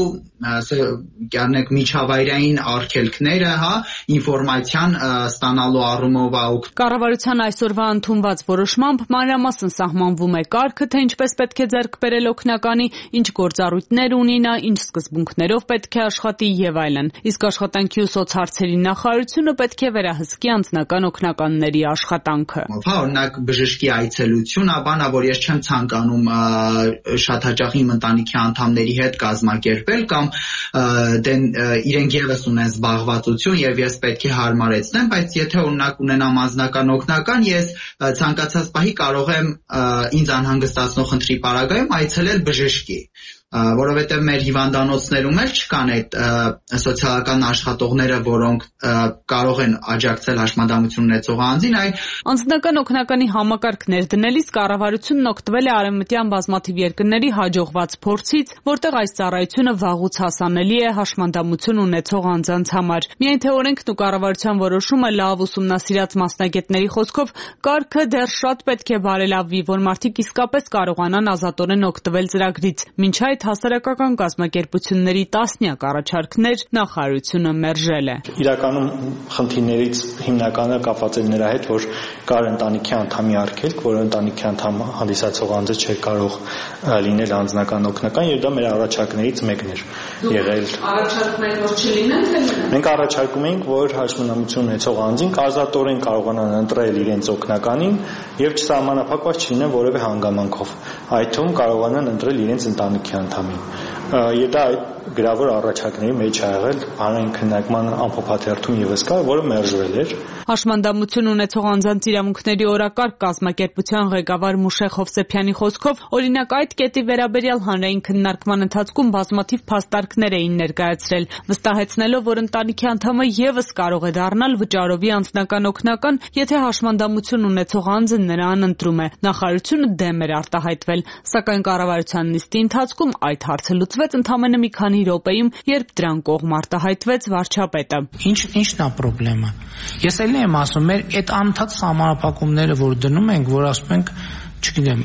կյանեք միջավայրային արգելքները, հա, ինֆորմացիան ստանալու առումով աղ։ Կառավարության այսօրվա ընդունված որոշմամբ մանրամասն սահմանվում է կարգը, թե ինչպես պետք է ձեռք բերել օգնականի, ինչ գործառույթներ ունի նա, ինչ սկզբունքներով պետք է աշխատի եւ այլն։ Իսկ աշխատանքի ու սոցհարցերի նախարարությունը պետք է վերահսկի անձնական օգնականների աշխատանքը։ Հա, օրինակ բժշկի այցելություն, բանա, որ ես չեմ ցանկանում շատ հաճախ իմ ընտանիքի անդամների հետ կազմակերպել կամ դեն իրենք եւս ունեն զբաղվածություն եւ ես պետք է հարմարեցնեմ, բայց եթե օրինակ ունենամ անձնական օգնական, ես ցանկացած պահի կարող եմ ինձ անհանգստացնող խնդրի պարագայում այցելել բժշկի, որովհետև մեր հիվանդանոցներում էլ չկան այդ սոցիալական աշխատողները, որոնք կարող են աջակցել հաշմանդամություն ունեցող անձին, այ անձնական օգնականի համակարգ ներդնելիս կառավարությունն օգտվել է արևմտյան բազմաթիվ երկրների հաջողված փորձից, որտեղ այս ծառայությունը վաղուց հասանելի է հաշմանդամություն ունեցող անձանց համար։ Միայն թե օրենքն ու կառավարության որոշումը լավ ուսումնասիրած մասնագետների խոսքով կարգը դեռ շատ պետք է բարելավվի, որ մարդիկ իսկապես կարողանան ազատորեն օգտվել ծրագրից։ Մինչ այդ հասարակական կազմակերպությունների տասնյակ առաջարկներ նախարարությունը մերժել է։ Իրականում խնդիրներից հիմնականը կապված է նրա հետ, որ կար ընտանիքի անդամի արգելք, որ ընտանիքի անդամ հանդիսացող անձը չէր կարող լինել անձնական օգնական, եւ դա մեր առաջարկներից մեկն էր եղել։ Առաջարկում եք, որ չլինեն, թե լինեն։ Մենք առաջարկում ենք, որ հաշմանդամություն ունեցող անձին ազատորեն կարողանան ընտրել իրենց օգնականին եւ չսահմանափակված չլինեն որևէ հանգամանքով։ Այդ թվում կարողանան ընտրել իրենց ընտանիքի անդամին։ Եվ դա այդ գրավոր առաջարկների մեջ ա եղել հանրային քննարկման ամփոփաթերթում եւս կա, որը մերժվել էր։ Հաշմանդամություն ունեցող անձանց իրավունքների օրակարգ կազմակերպության ղեկավար Մուշեղ Հովսեփյանի խոսքով, օրինակ այդ կետի վերաբերյալ հանրային քննարկման ընթացքում բազմաթիվ փաստարկներ էին ներկայացրել, վստահեցնելով, որ ընտանիքի անդամը եւս կարող է դառնալ վճարովի անձնական օգնական, եթե հաշմանդամություն ունեցող անձը նրան ընտրում է։ Նախարարությունը դեմ էր արտահայտվել, սակայն կառավարության նիստի ընթացքում այդ հարցը լուծվեց ընդամենը մի քանի րոպեում, երբ դրան կողմ արտահայտվեց վարչապետը։ Ինչ ինչն է խնդրեմը։ Ես ելն եմ ասում, մեր այդ անընդհատ սահմանափակումները, որ դնում ենք, որ ասում ենք, չգիտեմ,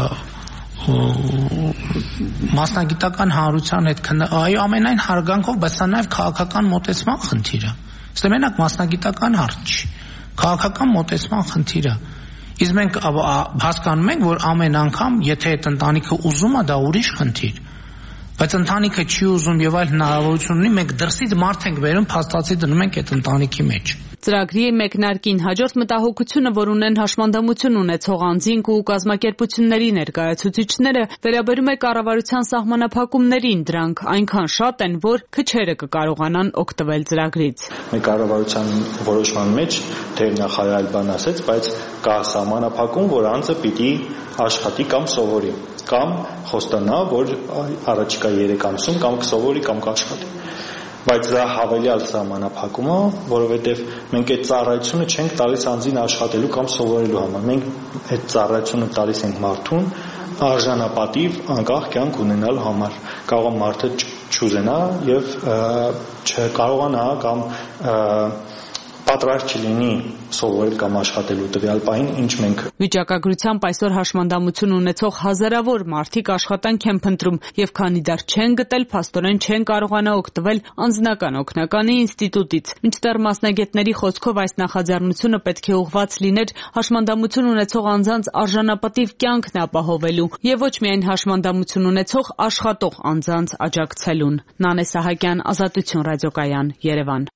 մասնագիտական հանրության հետ քննարկում, այո, ամենայն հարգանքով, բայց դա նաև քաղաքական մոտեցման խնդիր է։ Սա մենակ մասնագիտական հարց չի, քաղաքական մոտեցման խնդիր է։ Իսկ մենք հասկանում ենք, որ ամեն անգամ, եթե այդ ընտանիքը ուզում է, դա ուրիշ խնդիր։ Բայց ընտանիքը չի ուզում եւ այլ հնարավորություն ունի, մենք դրսից մարդ ենք վերում, փաստացի դնում ենք այդ ընտանիքի մեջ։ Ծրագրի մեկնարկին հաջորդ մտահոգությունը, որ ունեն հաշմանդամություն ունեցող անձինք ու կազմակերպությունների ներկայացուցիչները, վերաբերում է կառավարության սահմանափակումներին, դրանք այնքան շատ են, որ քչերը կկարողանան օգտվել ծրագրից։ Մեր կառավարության որոշման մեջ դեր նախարարը այլ բան ասեց, բայց կա սահմանափակում, որ անձը պիտի աշխատի կամ սովորի, կամ խոստանա, որ առաջիկա երեք ամսում կամ կսովորի կամ կաշխատի։ Բայց դա հավելյալ սահմանափակում է, որովհետև մենք այդ ծառայությունը չենք տալիս անձին աշխատելու կամ սովորելու համար։ Մենք այդ ծառայությունը տալիս ենք մարդուն արժանապատիվ անկախ կյանք ունենալու համար։ Կարող է մարդը չուզենա եւ չկարողանա կամ պատրաստ չլինի սովորել կամ աշխատելու տվյալ պահին, ինչ մենք վիճակագրությամբ այսօր հաշմանդամություն ունեցող հազարավոր մարդիկ աշխատանք են փնտրում եւ քանի դեռ չեն գտել, փաստորեն չեն կարողանա օգտվել անձնական օգնականի ինստիտուտից։ Մինչդեռ մասնագետների խոսքով այս նախաձեռնությունը պետք է ուղղված լիներ հաշմանդամություն ունեցող անձանց արժանապատիվ կյանքն ապահովելու եւ ոչ միայն հաշմանդամություն ունեցող աշխատող անձանց աջակցելուն։ Նանե Սահակյան, Ազատություն ռադիոկայան, Երևան։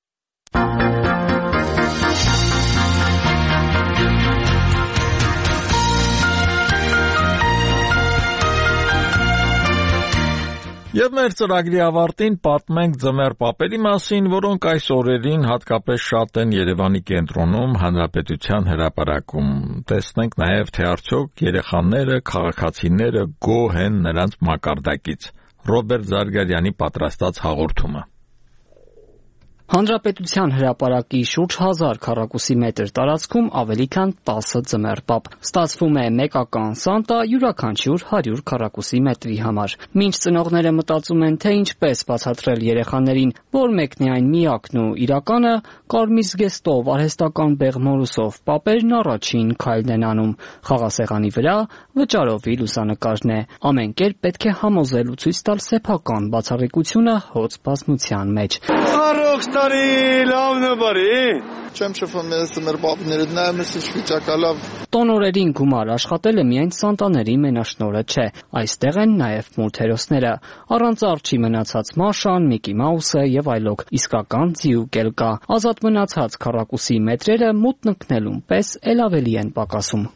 Եվ մեր ծրագրի ավարտին պատմենք ձմեռ պապերի մասին, որոնք այս օրերին հատկապես շատ են Երևանի կենտրոնում հանրապետության հրապարակում։ Տեսնենք նաև, թե արդյոք երեխաները, քաղաքացիները գոհ են նրանց մակարդակից։ Ռոբերտ Զարգարյանի պատրաստած հաղորդումը։ Հանրապետության հրապարակի շուրջ հազար քառակուսի մետր տարածքում ավելի քան տասը ձմեռ պապ։ Ստացվում է մեկական Սանտա յուրաքանչյուր հարյուր քառակուսի մետրի համար։ Մինչ ծնողները մտածում են, թե ինչպես բացատրել երեխաներին, որ մեկն է այն միակն ու իրականը, կարմիր զգեստով, արհեստական բեղմորուսով պապերն առաջին քայլն են անում։ Խաղասեղանի վրա վճարովի լուսանկարն է։ Ամեն կերպ պետք է համոզել ու ցույց տալ սեփական բացառիկությունը հոծ բազմության մեջ։ Տարի լավն է բարի։ Չեմ շփվում ես մեր պապիները, նայում ես ինչ վիճակա լավ։ Տոնորերին գումար աշխատելը միայն Սանտաների մենաշնորհը չէ։ Այստեղ են նաև մուլտհերոսները։ Առանց արջի մնացած Մաշան, Միկի Մաուսը եւ այլոք։ Իսկական ձիուկ էլ կա։ Ազատ մնացած քառակուսի մետրերը մութ նկնելուն պես էլ ավելի են պակասում։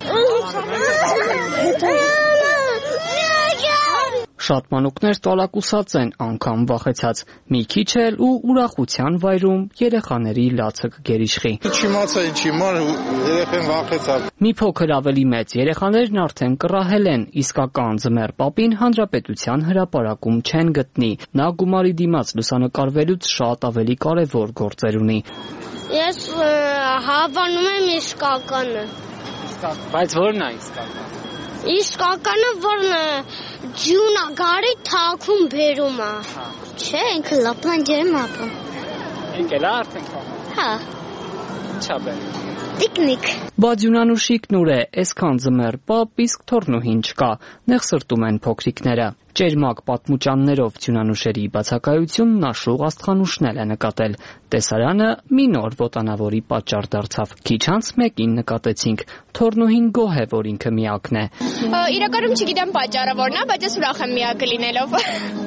Շատ մանուկներ տալակուսած են, անգամ վախեցած։ Մի քիչ էլ ու ուրախության վայրում երեխաների լացը կգերիշխի։ Չիմացա ինչ իմար, երեխեն վախեցավ։ Մի փոքր ավելի մեծ երեխաներն արդեն կռահել են, իսկական ձմեռ պապին հանրապետության հրապարակում չեն գտնի։ Նա գումարի դիմաց լուսանկարվելուց շատ ավելի կարևոր գործեր ունի։ Ես հավանում եմ իսկականը։ Բայց ո՞րն է իսկականը։ Իսկականը որն է ջունա գարի թաքուն բերում է։ Չէ, ինքը լապլանջերում ապրում։ Ինքը լա արդեն կա։ Հա։ Ինչա բեր։ Տիկնիկ։ Բաջունանուշիկն ուր է, այսքան ձմեռ պապ, իսկ թորնուհին չկա։ Նեղ սրտում են փոքրիկները։ Ճերմակ պատմուճաններով Ձյունանուշերի բացակայությունն աշուղ աստղանուշնել է նկատել։ Տեսարանը մի նոր ոտանավորի պատճառ դարձավ։ Քիչ անց մեկին նկատեցինք։ Թորնուհին գոհ է, որ ինքը միակն է։ Իրականում չգիտեմ պատճառը որն է, բայց ես ուրախ եմ միակը լինելով։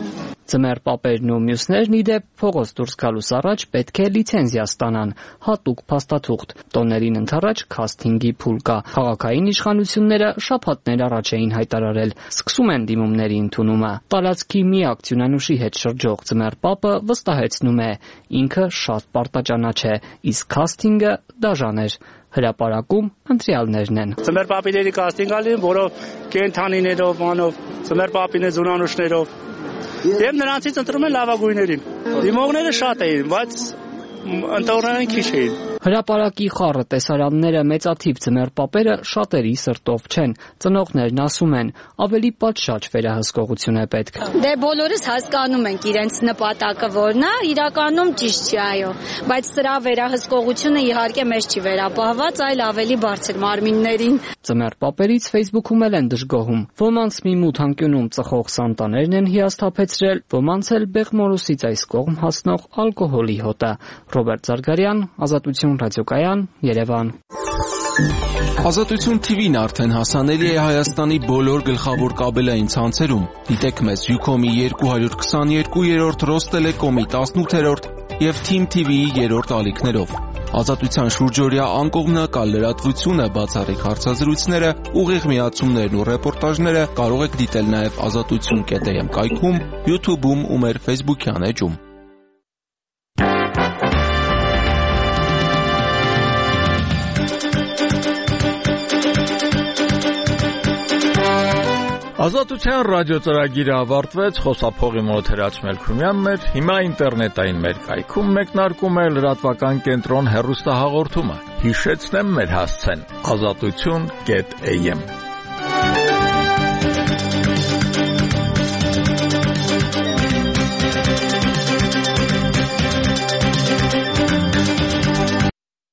Ձմեռ պապերն ու մյուսներն ի դեպ փողոց դուրս գալուց առաջ պետք է լիցենզիա ստանան, հատուկ փաստաթուղթ։ Տոներին ընդառաջ քասթինգի փուլ կա։ Քաղաքային իշխանությունները շաբաթներ առաջ էին հայտարարել, սկսում են դիմումների ընդունումը։ Տարածքի մի ակցիոնանուշի հետ շրջող Ձմեռ պապը վստահեցնում է, ինքը շատ պարտաճանաչ է, իսկ քասթինգը դաժան էր։ Հրապարակում ընտրյալներն են։ Ձմեռ պապիների կաստինգ ալին, որով կենթանիներով, մանով, ձմեռ պապիներ զունանուշներով։ Եվ նրանցից ընտրում են լավագույններին։ Դիմողները շատ էին, բայց ընտրողները քիչ էին։ Հրապարակի խառը տեսարանները մեծաթիվ ձմեռ պապերը շատերի սրտով չեն։ Ծնողներն ասում են, ավելի պատշաճ վերահսկողություն է պետք։ Դե բոլորս հասկանում ենք իրենց նպատակը որն է, իրականում ճիշտ չի, այո, բայց սրա վերահսկողությունը իհարկե մեզ չի վերապահված, այլ ավելի բարձր մարմիններին։ Ձմեռ պապերից Facebook-ում էլ են դժգոհում։ Ոմանց մի մութ անկյունում ծխող սանտաներն են հիասթափեցրել, ոմանց էլ Բեղմորուսից այս կողմ հասնող ալկոհոլի հոտը։ Ռոբերտ Զարգարյան, Ազատություն ռադիոկայան, Երևան։ Ազատություն թի վին արդեն հասանելի է Հայաստանի բոլոր գլխավոր կաբելային ցանցերում։ Դիտեք մեզ Յուքոմի երկու հարյուր քսաներկու, Ռոստելեկոմի տասնութերորդ եւ Թիմ թի վիի երրորդ ալիքներով։ Ազատության շուրջօրյա անկողմնակալ լրատվությունը, բացառիկ հարցազրույցները, ուղիղ միացումներն ու ռեպորտաժները կարող եք դիտել նաեւ ազատություն կետ էմ կայքում, YouTube-ում ու մեր Facebook-յան էջում։ Ազատության ռադիոծրագիրը ավարտվեց, խոսափողի մոտ Հրաչ Մելքումյանն էր, հիմա ինտերնետային մեր կայքում մեկնարկում է լրատվական կենտրոն հեռուստահաղորդումը։ Հիշեցնեմ մեր հասցեն՝ ազատություն կետ էյ էմ